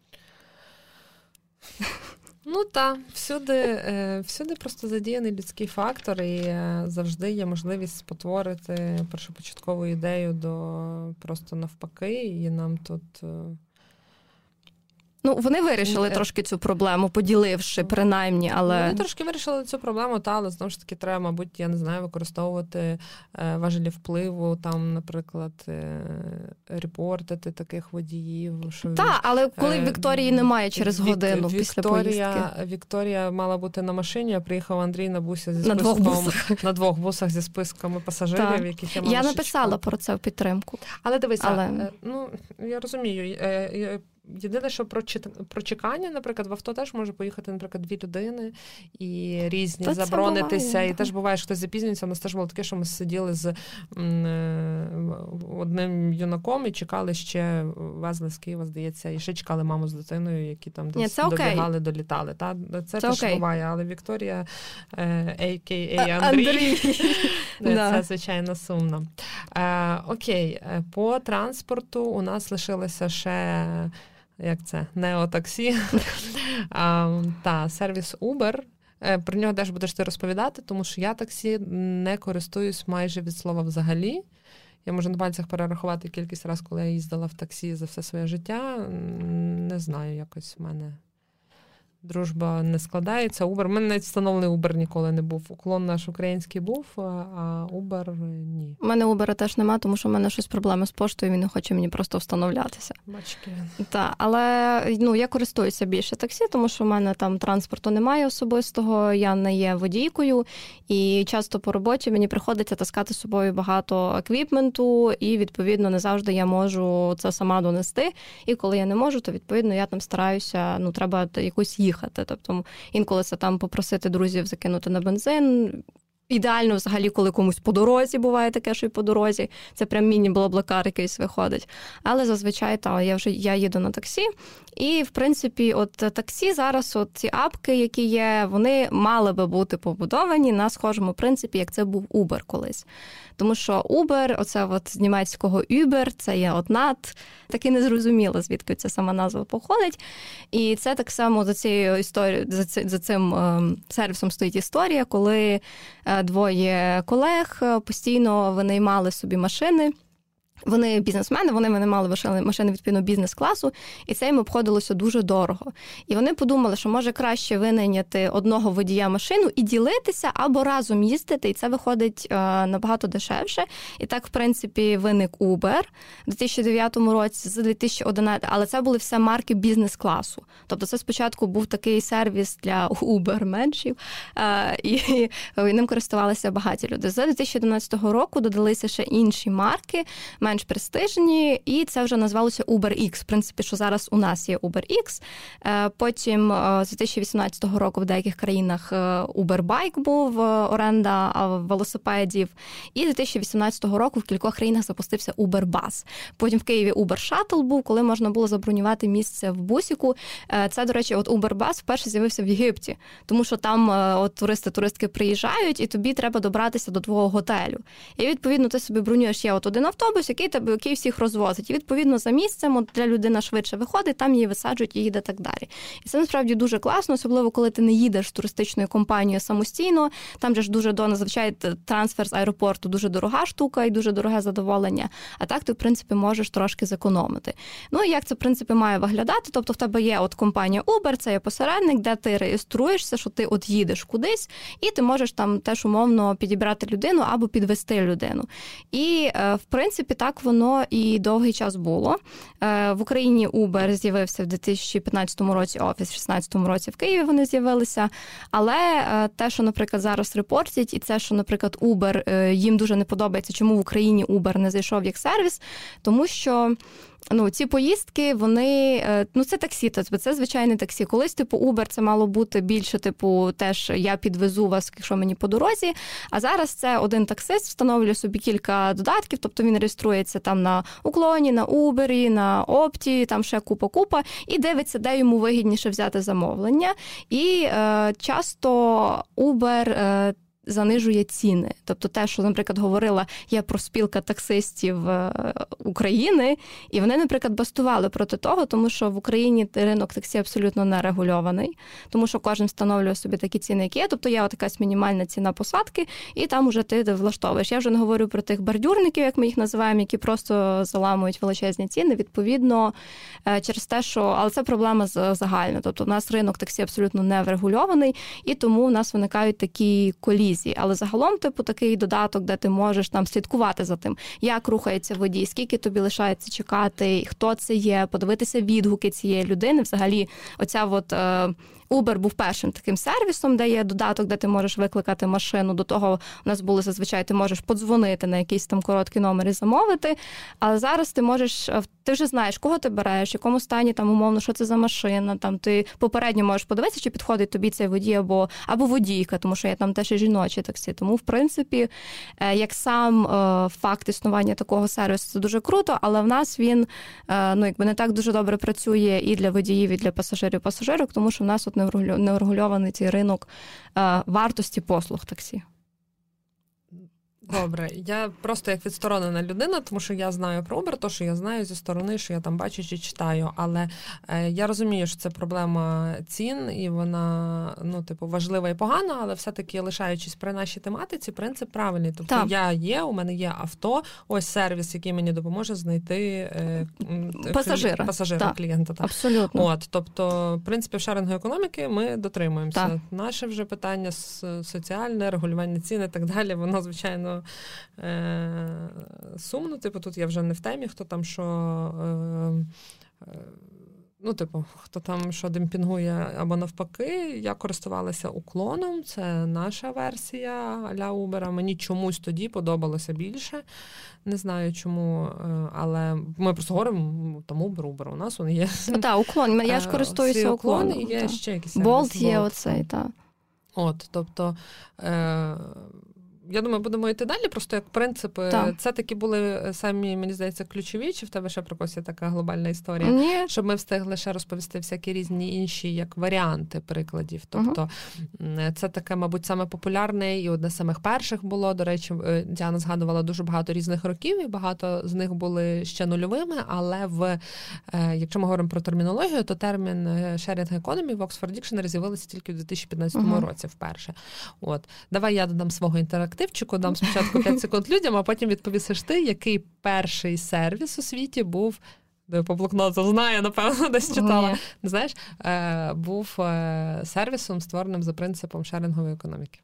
Всюди просто задіяний людський фактор, і завжди є можливість спотворити першопочаткову ідею до просто навпаки, і нам тут... Вони вирішили трошки цю проблему, поділивши принаймні, але... Вони трошки вирішили цю проблему, але знову ж таки треба, мабуть, я не знаю, використовувати важелі впливу, там, наприклад, репортити таких водіїв. Так, але коли Вікторії немає через годину після поїздки. Вікторія мала бути на машині, а приїхав Андрій на бусі зі списком. На двох бусах зі списками пасажирів, яких я мала. Я написала про це в підтримку. Але дивися, я розумію, єдине, що про чекання, наприклад, в авто теж може поїхати, наприклад, 2 людини і різні заборонитися. Буває, і теж буває, що хтось запізнюється. У нас теж було таке, що ми сиділи з одним юнаком і чекали ще, везли з Києва, здається, і ще чекали маму з дитиною, які там десь добігали, долітали. Це теж буває, але Вікторія, а.к.а. Андрій, це, звичайно, сумно. Окей, по транспорту у нас лишилося ще... Як це? Неотаксі. Сервіс Uber. Про нього теж будеш ти розповідати, тому що я таксі не користуюсь майже від слова взагалі. Я можу на пальцях перерахувати кількість разів, коли я їздила в таксі за все своє життя. Не знаю, якось в мене дружба не складається. Uber. У мене навіть встановлений Uber ніколи не був. Уклон наш український був, а Uber ні. У мене Uber теж нема, тому що в мене щось проблеми з поштою, він не хоче мені просто встановлятися. Бачки. Так, але я користуюся більше таксі, тому що в мене там транспорту немає особистого, я не є водійкою, і часто по роботі мені приходиться таскати з собою багато еквіпменту, і, відповідно, не завжди я можу це сама донести. І коли я не можу, то, відповідно, я там стараюся, треба якусь їхати. Тобто інколи це там попросити друзів закинути на бензин. Ідеально взагалі, коли комусь по дорозі, буває таке, що й по дорозі. Це прям міні-блаблакар якийсь виходить. Але зазвичай я їду на таксі. І, в принципі, таксі зараз, ці апки, які є, вони мали би бути побудовані на схожому принципі, як це був Uber колись. Тому що Uber, оце з німецького Uber, це є над, таки не зрозуміло, звідки ця сама назва походить. І це так само за цією історією, за цим сервісом стоїть історія, коли 2 колег постійно винаймали собі машини. Вони бізнесмени, вони мали машини відповідно бізнес-класу, і це їм обходилося дуже дорого. І вони подумали, що може краще винайняти одного водія машину і ділитися, або разом їздити, і це виходить набагато дешевше. І так, в принципі, виник Uber в 2009 році, з 2011, але це були все марки бізнес-класу. Тобто це спочатку був такий сервіс для Uber-меншів, і ним користувалися багаті люди. З 2011 року додалися ще інші марки, менш престижні, і це вже назвалося UberX. В принципі, що зараз у нас є UberX. Потім з 2018 року в деяких країнах Uberbike був, оренда велосипедів. І з 2018 року в кількох країнах запустився Uberbus. Потім в Києві Uber-Shuttle був, коли можна було забронювати місце в бусіку. Це, до речі, Uberbus вперше з'явився в Єгипті, тому що там туристки приїжджають, і тобі треба добратися до твого готелю. І, відповідно, ти собі бронюєш, є один автобус, який всіх розвозить. І, відповідно, за місцем для людина швидше виходить, там її висаджують і їде так далі. І це, насправді, дуже класно, особливо, коли ти не їдеш з туристичною компанією самостійно. Там же ж дуже зазвичай трансфер з аеропорту дуже дорога штука і дуже дороге задоволення. А так ти, в принципі, можеш трошки зекономити. Ну, і як це, в принципі, має виглядати? Тобто в тебе є компанія Uber, це є посередник, де ти реєструєшся, що ти їдеш кудись, і ти можеш там теж умовно підібрати людину або підвести людину. І, в принципі, так воно і довгий час було. В Україні Uber з'явився в 2015 році, офіс, в 2016 році в Києві вони з'явилися. Але те, що, наприклад, зараз репортять, і це, що, наприклад, Uber, їм дуже не подобається, чому в Україні Uber не зайшов як сервіс, тому що ці поїздки, вони, це таксі, це звичайне таксі. Колись, Uber це мало бути більше, теж я підвезу вас, якщо мені по дорозі, а зараз це один таксист встановлює собі кілька додатків, тобто він реєструється там на Уклоні, на Uber, на Опті, там ще купа, і дивиться, де йому вигідніше взяти замовлення. І часто Uber занижує ціни. Тобто те, що, наприклад, говорила я профспілка таксистів України, і вони, наприклад, бастували проти того, тому що в Україні ринок таксі абсолютно не регульований, тому що кожен встановлює собі такі ціни, які є. Тобто є от якась мінімальна ціна посадки, і там уже ти влаштовуєш. Я вже не говорю про тих бордюрників, як ми їх називаємо, які просто заламують величезні ціни. Відповідно, через те, що... Але це проблема загальна. Тобто у нас ринок таксі абсолютно не врегульований, і тому у нас виникають такі колізії. Але загалом, такий додаток, де ти можеш там слідкувати за тим, як рухається водій, скільки тобі лишається чекати, хто це є, подивитися відгуки цієї людини. Взагалі, оця от... Uber був першим таким сервісом, де є додаток, де ти можеш викликати машину. До того у нас були зазвичай, ти можеш подзвонити на якийсь там короткий номер і замовити. Але зараз ти вже знаєш, кого ти береш, в якому стані там умовно, що це за машина. Там ти попередньо можеш подивитися, чи підходить тобі цей водій або водійка, тому що є там теж і жіночі таксі. Тому, в принципі, як сам факт існування такого сервісу, це дуже круто, але в нас він не так дуже добре працює і для водіїв, і для пасажирок, тому що в нас не врегульований цей ринок вартості послуг таксі. Добре, я просто як відсторонена людина, тому що я знаю про Uber, то, що я знаю зі сторони, що я там бачу чи читаю, але я розумію, що це проблема цін, і вона, важлива і погана, але все-таки, лишаючись при нашій тематиці, принцип правильний. Тобто у мене є авто, ось сервіс, який мені допоможе знайти пасажира, клієнта. Так. Абсолютно. Тобто, в принципі, в шерінгу економіки ми дотримуємося. Так. Наше вже питання соціальне, регулювання цін і так далі, воно, звичайно, сумно, тут я вже не в темі, хто там що хто там що демпінгує або навпаки. Я користувалася уклоном, це наша версія а-ля Uber. Мені чомусь тоді подобалося більше. Не знаю чому, але ми просто говоримо, там Uber, у нас він є. Уклон, я ж користуюся уклоном. І є ще якісь Болт є оцей, так. Тобто, я думаю, будемо йти далі, просто як принципи. Так. Це такі були самі, мені здається, ключові, чи в тебе ще про когось є така глобальна історія? Ні. Щоб ми встигли ще розповісти всякі різні інші, як варіанти прикладів. Тобто це таке, мабуть, саме популярне і одне з самих перших було. До речі, Діана згадувала дуже багато різних років, і багато з них були ще нульовими, але якщо ми говоримо про термінологію, то термін sharing economy в Oxford Dictionary з'явилися тільки в 2015 році вперше. Давай я додам свого інтерактивчику, дам спочатку 5 секунд людям, а потім відповісиш ти, який перший сервіс у світі був, по блокноту знаю, напевно, десь читала, не знаєш, був сервісом, створеним за принципом шерингової економіки.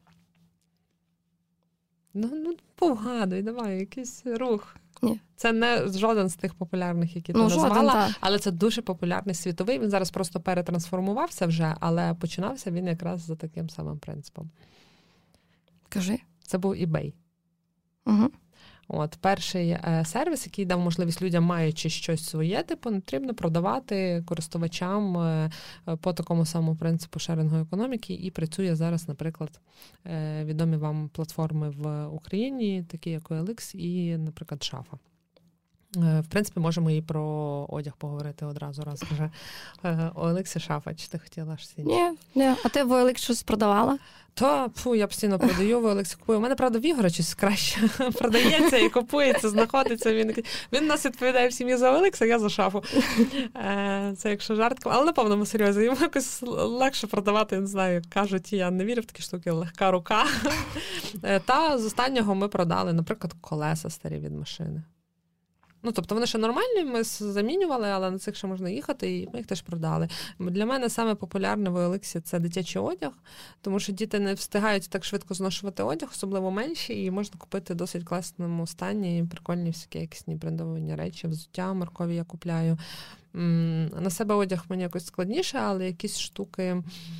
Повгадуй, давай, якийсь рух. Ні. Це не жоден з тих популярних, які ти назвала, але це дуже популярний світовий. Він зараз просто перетрансформувався вже, але починався він якраз за таким самим принципом. Кажи. Це був eBay. Угу. Перший сервіс, який дав можливість людям, маючи щось своє, не потрібно продавати користувачам по такому самому принципу шерингової економіки, і працює зараз, наприклад, відомі вам платформи в Україні, такі як OLX і, наприклад, Шафа. В принципі, можемо і про одяг поговорити одразу раз. Каже, OLX і Шафа, чи ти хотіла ж сіні? Ні. А ти в OLX щось продавала? Я постійно продаю, в OLX купую. У мене, правда, в Ігоря щось краще продається і купується, знаходиться. Він нас відповідає в сім'ї за OLX, а я за Шафу. Це якщо жартко. Але на повному серйозі. Йому якось легше продавати, не знаю, кажуть, я не вірю в такі штуки, легка рука. Та з останнього ми продали, наприклад, колеса старі від машини. Тобто вони ще нормальні, ми замінювали, але на цих ще можна їхати, і ми їх теж продали. Для мене саме популярне в OLX – це дитячий одяг, тому що діти не встигають так швидко зношувати одяг, особливо менші, і можна купити в досить класному стані прикольні всякі якісні брендовані речі, взуття маркові я купляю. На себе одяг мені якось складніше, але якісь штуки...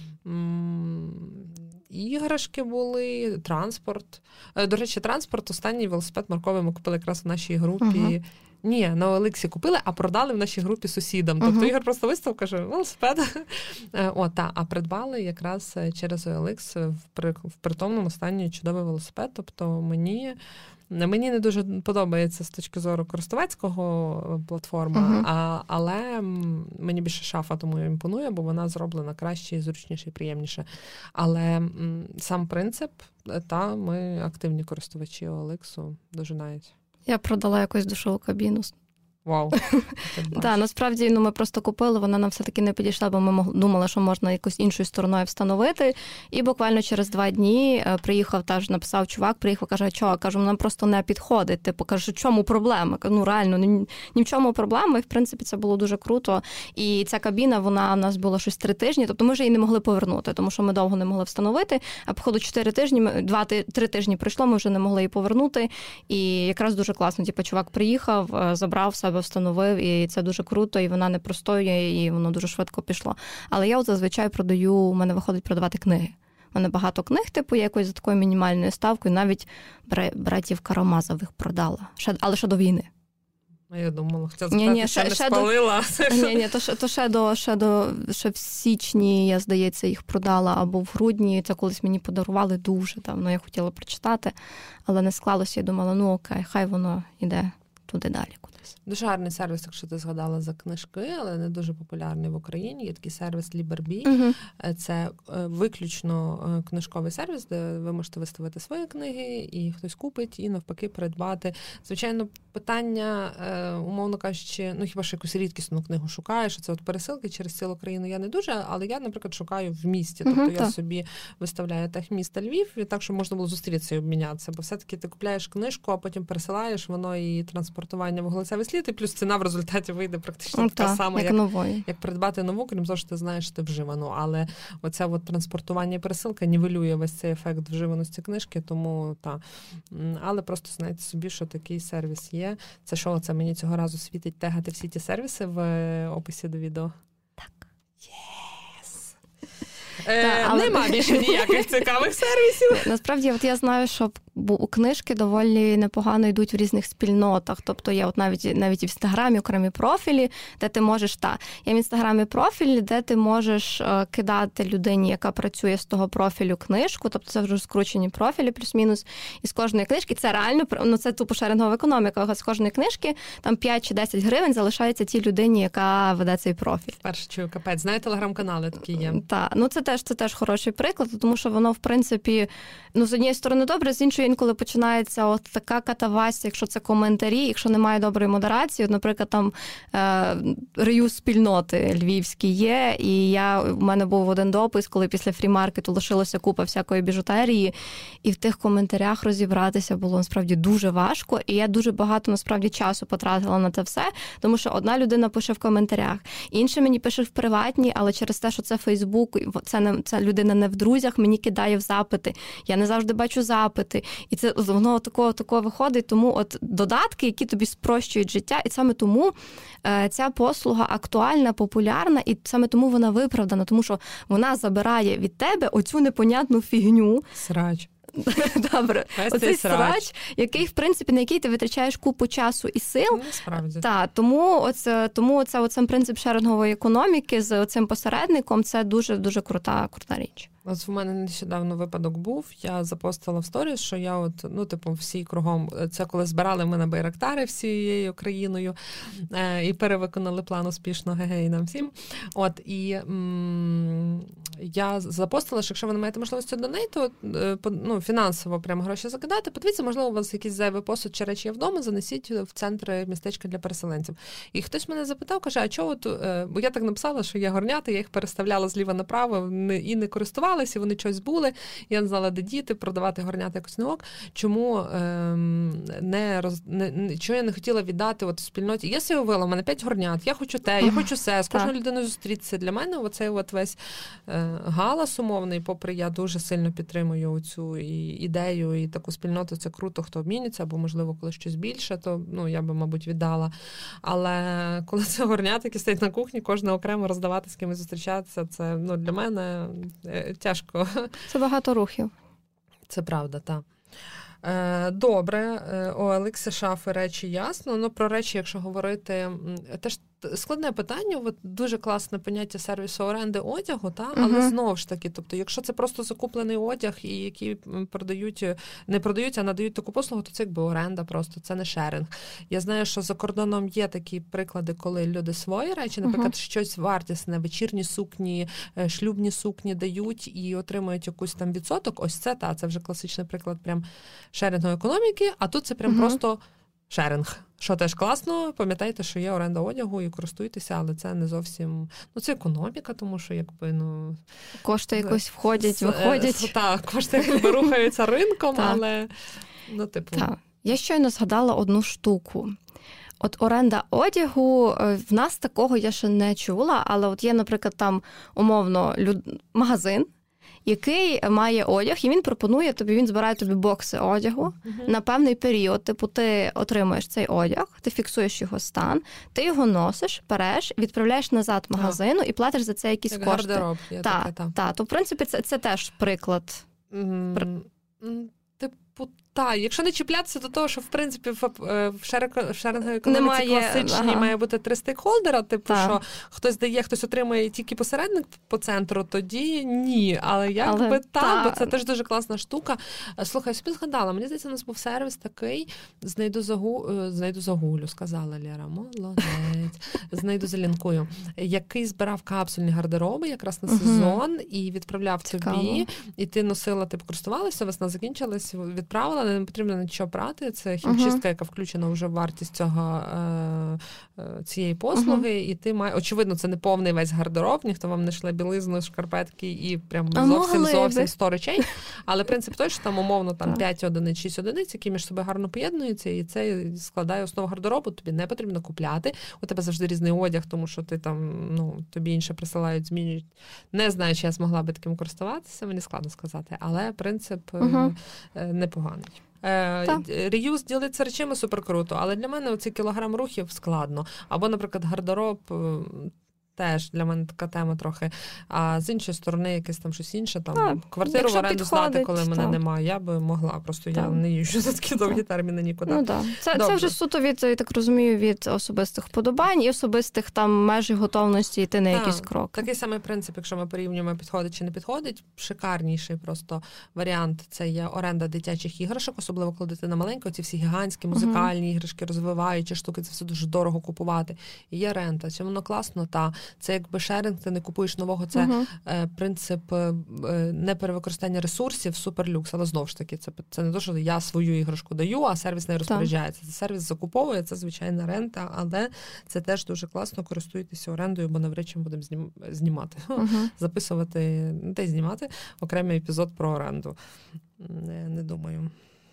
Іграшки були, транспорт. До речі, транспорт, останній велосипед марковий ми купили якраз в нашій групі. Ні, на OLX купили, а продали в нашій групі сусідам. Тобто Ігор просто виставив, каже, велосипед. А придбали якраз через OLX в притомному стані чудовий велосипед. Тобто мені не дуже подобається з точки зору користувацького платформа, але мені більше шафа тому імпонує, бо вона зроблена краще, зручніше і приємніше. Але сам принцип, ми активні користувачі OLX, дуже навіть. Я продала якусь душову кабіну. Вау. Так, насправді, ми просто купили, вона нам все-таки не підійшла, бо ми думали, що можна якось іншою стороною встановити. І буквально через 2 дні написав чувак, каже, кажу, нам просто не підходить. Каже, в чому проблема? Реально, ні в чому проблема. І, в принципі, це було дуже круто. І ця кабіна, вона у нас була щось 3 тижні, тобто ми вже її не могли повернути, тому що ми довго не могли встановити. А, походу, 4 тижні, 2-3 тижні пройшло, ми вже не могли її повернути. І якраз дуже класно, чувак приїхав, забрав себе, встановив, і це дуже круто, і вона не простоює, і воно дуже швидко пішло. Але я зазвичай у мене виходить продавати книги. У мене багато книг, якось за такою мінімальною ставкою, навіть братів Карамазових продала, але ще до війни. Я думала, хотіла запитати, що не спалила. Ще в січні, я, здається, їх продала, або в грудні. Це колись мені подарували дуже давно. Я хотіла прочитати, але не склалося. Я думала, окей, хай воно йде туди далі кудись. Дуже гарний сервіс, якщо ти згадала за книжки, але не дуже популярний в Україні. Є такий сервіс Library. Це виключно книжковий сервіс, де ви можете виставити свої книги, і хтось купить, і навпаки придбати. Звичайно, питання, умовно кажучи, хіба що якусь рідкісну книгу шукаєш, це пересилки через цілу країну я не дуже, але я, наприклад, шукаю в місті. Тобто я собі виставляю тех міста Львів, і так, щоб можна було зустрітися і обмінятися. Бо все-таки ти купляєш книжку, а потім пересилаєш, воно і транспортування в голосовий слід, і плюс ціна в результаті вийде практично така сама, як придбати нову, крім того, що ти знаєш, що ти вживану. Але оце транспортування і пересилка нівелює весь цей ефект вживаності книжки, тому Але просто знайте собі, що такий сервіс є. Це що, це мені цього разу світить тегати всі ті сервіси в описі до відео? Так. Єс! Нема більше ніяких цікавих сервісів. Насправді, я знаю, що книжки доволі непогано йдуть в різних спільнотах. Тобто є навіть в Інстаграмі окремі профілі, де ти можеш, є в Інстаграмі профіль, де ти можеш кидати людині, яка працює з того профілю, книжку, тобто це вже скручені профілі плюс-мінус, і з кожної книжки, це реально, це тупо шерингова економіка, з кожної книжки там 5 чи 10 гривень залишається тій людині, яка веде цей профіль. Перше чую, капець. Знаю, телеграм-канали такі є. Так, це теж хороший приклад, тому що воно, в принципі, з однієї сторони добре, з іншої інколи починається така катавасія, якщо це коментарі, якщо немає доброї модерації. Наприклад, там реюз спільноти львівські є, і в мене був один допис, коли після фрі-маркету лишилося купа всякої біжутерії, і в тих коментарях розібратися було, насправді, дуже важко, і я дуже багато, насправді, часу потратила на це все, тому що одна людина пише в коментарях, інша мені пише в приватній, але через те, що це Фейсбук, ця людина не в друзях, мені кидає в запити. Я не завжди бачу запити. І це воно такого виходить. Тому додатки, які тобі спрощують життя, і саме тому ця послуга актуальна, популярна, і саме тому вона виправдана, тому що вона забирає від тебе оцю непонятну фігню. Срач. Добре. Оцей срач, який, в принципі, на який ти витрачаєш купу часу і сил. Насправді. Тому оцей принцип шерингової економіки з оцим посередником – це дуже-дуже крута річ. В мене нещодавно випадок був, я запостила в сторіс, що я всі кругом, це коли збирали ми на Байрактари всією країною і перевиконали план успішно, гегей нам всім. Я запостила, що якщо ви не маєте можливості донейту, фінансово прямо гроші закидати, подивіться, можливо, у вас якийсь зайвий посуд чи речі є вдома, занесіть в центр містечка для переселенців. І хтось мене запитав, каже, а чого бо я так написала, що є горняти, я їх переставляла зліва направо і не користувалася, і вони щось були, я не знала, де діти, продавати горняти якось не ок. Чому чого я не хотіла віддати в спільноті? Я себе уявила, у мене 5 горнят, я хочу те, я хочу все, з кожною людиною зустрітися. Для мене оцей весь галас умовний, попри я дуже сильно підтримую цю ідею і таку спільноту, це круто, хто обмінюється, або, можливо, коли щось більше, то я би, мабуть, віддала. Але коли це горнята, які стоять на кухні, кожна окремо роздавати, з кимось зустрічатися, це для мене тяжко. Це багато рухів. Це правда, так. Добре, OLX, шафи, речі, ясно. Ну, про речі, якщо говорити, теж складне питання, от дуже класне поняття сервісу оренди одягу, але знову ж таки, тобто, якщо це просто закуплений одяг, і які не продають, а надають таку послугу, то це якби оренда просто, це не шеринг. Я знаю, що за кордоном є такі приклади, коли люди свої речі, наприклад, щось вартісне, вечірні сукні, шлюбні сукні дають і отримують якусь там відсоток, ось це вже вже класичний приклад прям шерингової економіки, а тут це прям просто шеринг. Що теж класно, пам'ятайте, що є оренда одягу і користуйтеся, але це не зовсім, це економіка, тому що якби, кошти якось входять, виходять. Так, кошти якби рухаються ринком, але, Так. Я щойно згадала одну штуку. От оренда одягу, в нас такого я ще не чула, але от є, наприклад, там умовно магазин, який має одяг, і він пропонує тобі, він збирає тобі бокси одягу на певний період. Типу, ти отримуєш цей одяг, ти фіксуєш його стан, ти його носиш, береш, відправляєш назад в магазину і платиш за це якісь кошти. Гардероб. Так. То, в принципі, це теж приклад. Так, якщо не чіплятися до того, що, в принципі, в шеринговій економіці класичній має бути 3 стейкхолдера, що хтось дає, хтось отримує тільки посередник по центру, тоді ні. Але бо це теж дуже класна штука. Слухай, я собі згадала, мені здається, у нас був сервіс такий, знайду загулю, сказала Лера, молодець, знайду залінкую, який збирав капсульні гардероби якраз на сезон і відправляв тобі, і ти носила, користувалася, весна закінчилась, відправила, не потрібно нічого брати. Це хімчистка, яка включена вже в вартість цієї послуги. І ти маєш, очевидно, це не повний весь гардероб, ніхто вам не шле білизну, шкарпетки і прям зовсім 100 речей. Але принцип той, що там умовно 5 одиниць, 6 одиниць, які між собою гарно поєднуються, і це складає основу гардеробу, тобі не потрібно купляти. У тебе завжди різний одяг, тому що ти там, тобі інше присилають, змінюють. Не знаю, чи я змогла би таким користуватися, мені складно сказати, але принцип непоганий. Реюз ділиться речами супер круто, але для мене оці кілограм рухів складно. Або, наприклад, гардероб теж для мене така тема трохи. А з іншої сторони, якесь там щось інше, квартиру в оренду здати, коли мене немає, я би могла. Просто я не їжджу за такі довгі терміни нікуди. Це вже суто від, я так розумію, від особистих вподобань і особистих там меж готовності йти на якісь кроки. Такий самий принцип, якщо ми порівнюємо, підходить чи не підходить, шикарніший просто варіант – це є оренда дитячих іграшок, особливо коли дитина маленька, ці всі гігантські музикальні іграшки, розвиваючі штуки, це все дуже дорого купувати. І є рента. Чи воно класно? Це якби шеринг, ти не купуєш нового, це принцип неперевикористання ресурсів, суперлюкс. Але знову ж таки, це не те, що я свою іграшку даю, а сервіс не розпоряджається. Це сервіс закуповує, це звичайна рента, але це теж дуже класно, користуйтеся орендою, бо навряд чи будемо знімати. Записувати, де знімати окремий епізод про оренду. Не думаю.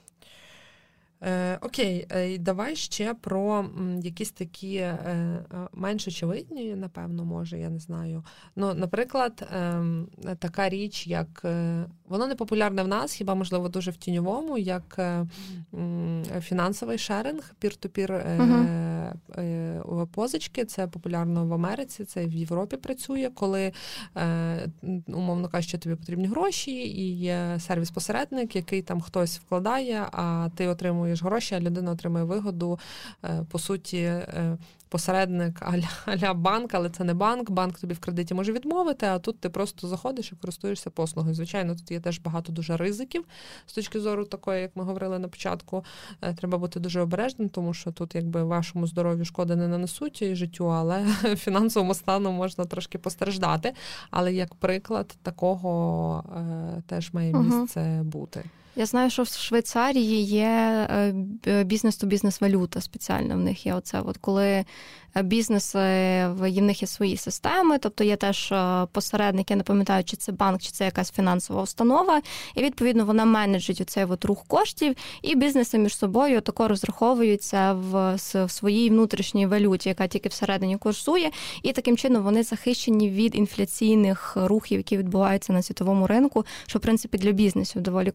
Окей, давай ще про якісь такі менш очевидні, напевно, може, я не знаю. Наприклад, така річ, як, воно не популярне в нас, хіба, можливо, дуже в тіньовому, як фінансовий шеринг, пір-ту-пір позички, це популярно в Америці, це в Європі працює, коли, умовно кажучи, тобі потрібні гроші, і є сервіс-посередник, який там хтось вкладає, а ти отримуєш гроші, а людина отримує вигоду, по суті, посередник а-ля банк, але це не банк, банк тобі в кредиті може відмовити, а тут ти просто заходиш і користуєшся послугою. Звичайно, тут є теж багато дуже ризиків з точки зору такої, як ми говорили на початку, треба бути дуже обережним, тому що тут якби вашому здоров'ю шкоди не нанесуть і життю, але фінансовому стану можна трошки постраждати. Але як приклад такого теж має місце бути. Я знаю, що в Швейцарії є бізнес-то-бізнес валюта спеціальна в них є оце. От коли бізнеси, в них є свої системи, тобто є теж посередник, я не пам'ятаю, чи це банк, чи це якась фінансова установа, і відповідно вона менеджить оцей от рух коштів, і бізнеси між собою тако розраховуються в своїй внутрішній валюті, яка тільки всередині курсує, і таким чином вони захищені від інфляційних рухів, які відбуваються на світовому ринку, що в принципі для бізнесів доволі круто.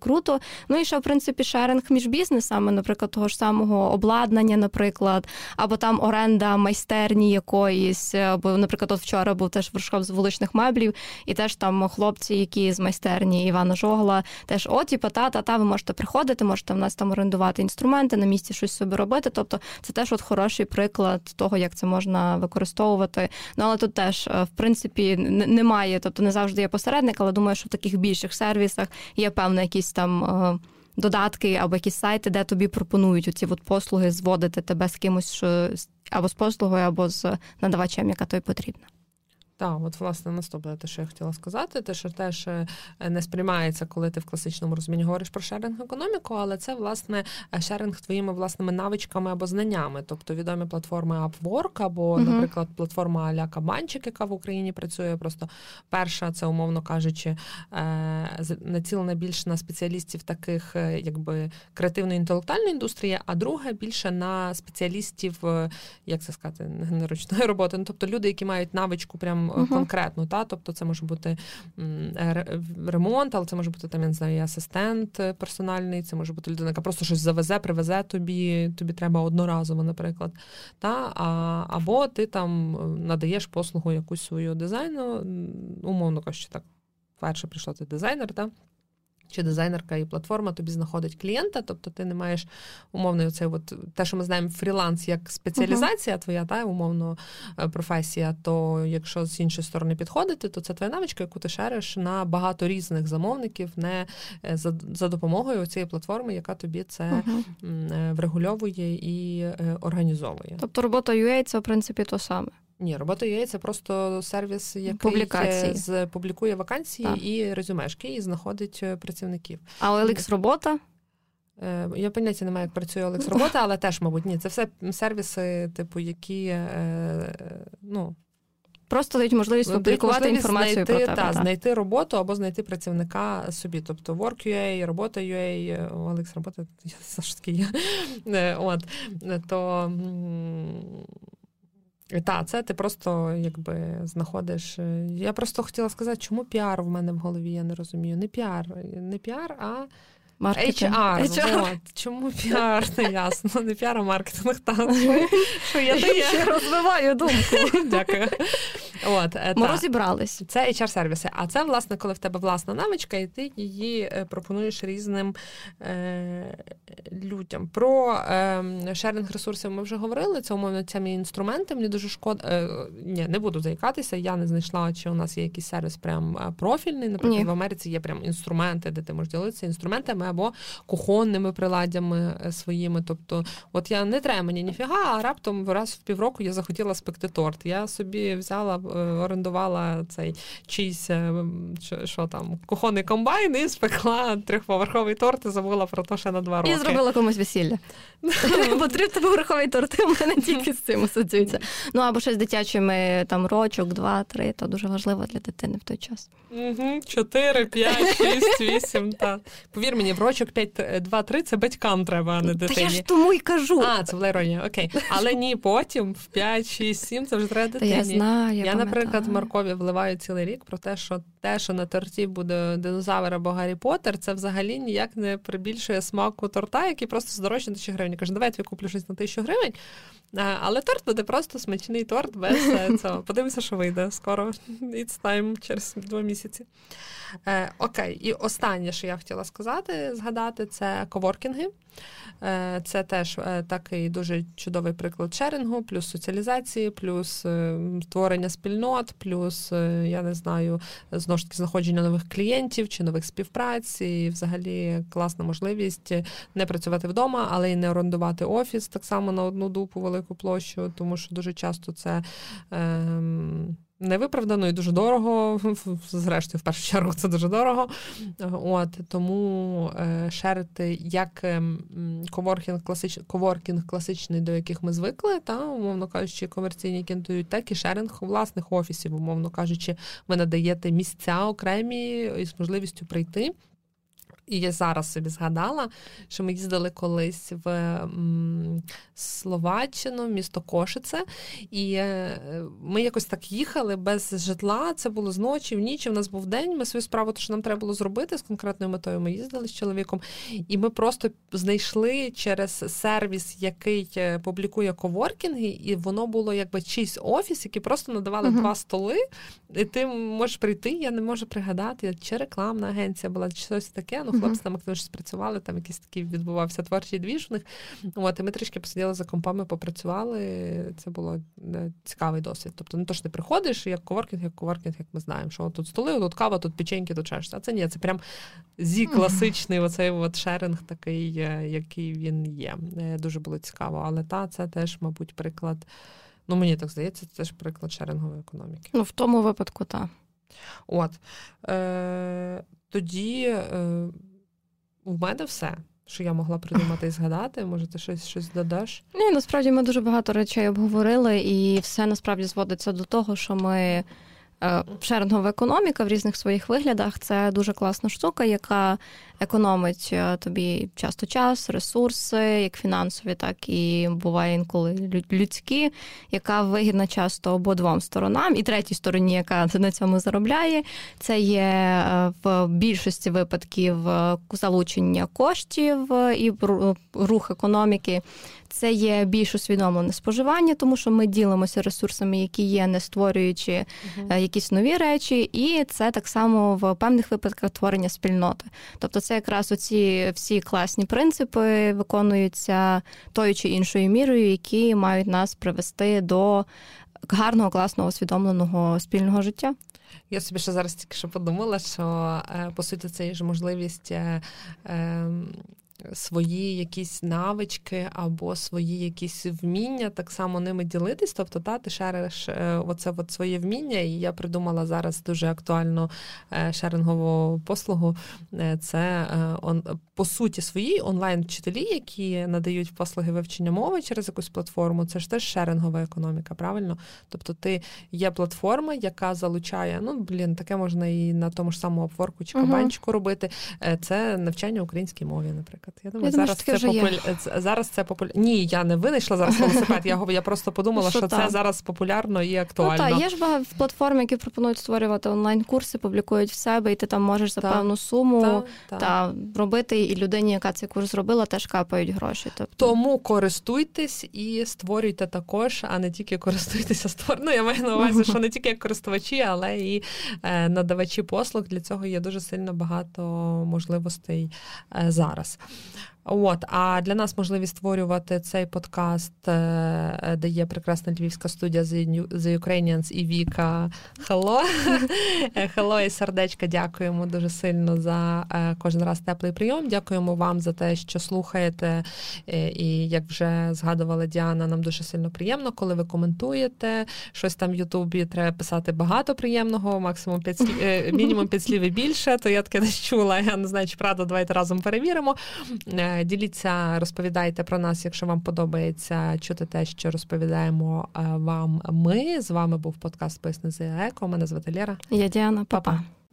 Ну і ще, в принципі, шеринг між бізнесами, наприклад, того ж самого обладнання, наприклад, або там оренда майстерні якоїсь, або, наприклад, от вчора був теж воркшоп з вуличних меблів, і теж там хлопці, які з майстерні Івана Жогла, теж, ви можете приходити, можете в нас там орендувати інструменти, на місці щось собі робити, тобто це теж от хороший приклад того, як це можна використовувати. Ну, але тут теж, в принципі, немає, тобто не завжди є посередник, але думаю, що в таких більших сервісах є певно якісь там додатки або якісь сайти, де тобі пропонують оці от послуги зводити тебе з кимось або з послугою, або з надавачем, яка тобі потрібна. Так, от, власне, наступне те, що я хотіла сказати, те, що теж не сприймається, коли ти в класичному розумінні говориш про шеринг-економіку, але це, власне, шеринг твоїми власними навичками або знаннями. Тобто відомі платформи Upwork або, наприклад, платформа а-ля Кабанчик, яка в Україні працює. Просто перша, це, умовно кажучи, націлена більше на спеціалістів таких, якби, креативно-інтелектуальної індустрії, а друга більше на спеціалістів, як це сказати, не ручної роботи, ну, тобто люди, які мають навичку прям конкретно, та, тобто це може бути ремонт, але це може бути там, я не знаю, і асистент персональний, це може бути людина, яка просто щось завезе, привезе тобі треба одноразово, наприклад, та, або ти там надаєш послугу якусь свою дизайну, умовно кажучи, так, перше прийшла ти дизайнер, та, чи дизайнерка і платформа тобі знаходить клієнта, тобто ти не маєш умовно оцей от, те, що ми знаємо, фріланс як спеціалізація твоя, та, умовно, професія, то якщо з іншої сторони підходити, то це твоя навичка, яку ти шериш на багато різних замовників, не за допомогою цієї платформи, яка тобі це врегульовує і організовує. Тобто робота UA – це, в принципі, то саме? Ні, робота UA – це просто сервіс, який публікує вакансії і резюмешки, і знаходить працівників. А OLX-робота? Я поняття не маю, як працює OLX-робота, але теж, мабуть, ні. Це все сервіси, типу, які, ну... Просто дають можливість публікувати інформацію про тебе. Знайти роботу або знайти працівника собі. Тобто Work.ua, Робота.ua, OLX-робота, я не знаю, що таке є. От, то... Так, це ти просто, якби, знаходиш... Я просто хотіла сказати, чому піар в мене в голові, я не розумію. Не піар, а HR. От. Чому піар? Не ясно. Не піар, а маркетинг. Що я ще розвиваю думку. Дякую. Ми розібрались. Це HR-сервіси. А це, власне, коли в тебе власна навичка, і ти її пропонуєш різним людям. Про шеринг ресурсів ми вже говорили. Це, умовно, цими інструменти. Мені дуже шкода. Не буду заїкатися. Я не знайшла, чи у нас є якийсь сервіс прям профільний. Наприклад, в Америці є прям інструменти, де ти можеш ділитися інструментами або кухонними приладдями своїми. Тобто, от я не треба мені ніфіга, а раптом раз в півроку я захотіла спекти торт. Я собі взяла, орендувала цей чийсь, що там, кухонний комбайн і спекла 3-поверховий торт і забула про те, що на 2 роки. І зробила комусь весілля. Бо 3-поверховий торт у мене тільки з цим асоціюється. Ну, або щось з дитячими, там, рочок, 2-3, то дуже важливо для дитини в той час. 4, 5, 6, 8, так. Повір мені, в рочок 2-3 це батькам треба, а не дитині. Та я ж тому й кажу. Це була іронія, окей. Але ні, потім в 5, 6, 7 це вже треба дитині. Та я знаю, я наприклад, моркові вливаю цілий рік про те, що на торті буде динозавр або Гаррі Поттер, це взагалі ніяк не прибільшує смаку торта, який просто здорожчає на 1000 гривень. Кажу, давай я тобі куплю щось на 1000 гривень, але торт буде просто смачний торт без цього. Подивимося, що вийде скоро. It's time, через 2 місяці. Окей, і останнє, що я хотіла згадати, це коворкінги. Це теж такий дуже чудовий приклад шерингу, плюс соціалізації, плюс створення спільнот, плюс, я не знаю, знову ж таки, знаходження нових клієнтів чи нових співпраць. І взагалі класна можливість не працювати вдома, але й не орендувати офіс так само на одну дупу велику площу, тому що дуже часто це... невиправдано і дуже дорого. Зрештою, в першу чергу, це дуже дорого. Тому шерити як коворкінг класичний, до яких ми звикли, умовно кажучи, комерційні, які надають, так і шеринг власних офісів, умовно кажучи, ви надаєте місця окремі із можливістю прийти І я зараз собі згадала, що ми їздили колись в Словаччину, місто Кошице, і ми якось так їхали без житла, це було зночі, в ніч, у нас був день, ми свою справу, то, що нам треба було зробити з конкретною метою, ми їздили з чоловіком, і ми просто знайшли через сервіс, який публікує коворкінги, і воно було якби чийсь офіс, який просто надавали 2 столи, і ти можеш прийти, я не можу пригадати, чи рекламна агенція була, чи щось таке, хлопці там активно щось працювали, там якийсь такий відбувався творчий двіж у них. І ми трішки посиділи за компами, попрацювали. Це було цікавий досвід. Тобто не то, що ти приходиш, як коворкінг, як ми знаємо, що тут столи, тут кава, тут печеньки, тут ще щось. А це ні, це прям класичний оцей шеринг такий, який він є. Дуже було цікаво. Але це теж, мабуть, приклад, мені так здається, це теж приклад шерингової економіки. В тому випадку, так. Тоді в мене все, що я могла придумати і згадати. Може, ти щось додаш? Ні, насправді ми дуже багато речей обговорили, і все насправді зводиться до того, що ми шерингова економіка в різних своїх виглядах – це дуже класна штука, яка економить тобі часто час, ресурси, як фінансові, так і буває інколи людські, яка вигідна часто обидвом сторонам. І третій стороні, яка на цьому заробляє, це є в більшості випадків залучення коштів і рух економіки. Це є більш усвідомлене споживання, тому що ми ділимося ресурсами, які є, не створюючи якісь нові речі, і це так само в певних випадках творення спільноти. Тобто це якраз оці всі класні принципи виконуються тою чи іншою мірою, які мають нас привести до гарного, класного, усвідомленого спільного життя. Я собі ще зараз тільки що подумала, що, по суті, це є ж можливість свої якісь навички або свої якісь вміння так само ними ділитись. Тобто, ти шериш оце своє вміння, і я придумала зараз дуже актуальну шерингову послугу. Це, по суті, свої онлайн-вчителі, які надають послуги вивчення мови через якусь платформу. Це ж теж шерингова економіка, правильно? Тобто, є платформа, яка залучає, таке можна і на тому ж самому Upwork чи Кабанчику робити. Це навчання українській мові, наприклад. Я думаю, зараз це популярно. Ні, я не винайшла зараз велосипед, я просто подумала, що це зараз популярно і актуально. Є ж багато платформ, які пропонують створювати онлайн-курси, публікують в себе, і ти там можеш за певну суму робити, і людині, яка цей курс зробила, теж капають гроші. Тому користуйтесь і створюйте також, а не тільки користуйтеся я маю на увазі, що не тільки як користувачі, але і надавачі послуг. Для цього є дуже сильно багато можливостей зараз. А для нас можливість створювати цей подкаст дає прекрасна львівська студія The Ukrainians і Віка. Hello і сердечка, дякуємо дуже сильно за кожен раз теплий прийом. Дякуємо вам за те, що слухаєте. І як вже згадувала Діана, нам дуже сильно приємно, коли ви коментуєте. Щось там в Ютубі треба писати багато приємного, максимум 5 слів, мінімум 5 слів і більше. То я таке не чула, я не знаю, чи правда, давайте разом перевіримо. Діліться, розповідайте про нас, якщо вам подобається чути те, що розповідаємо вам ми. З вами був подкаст «Поясни за еко». Мене звати Лера. Я Діана. Па-па.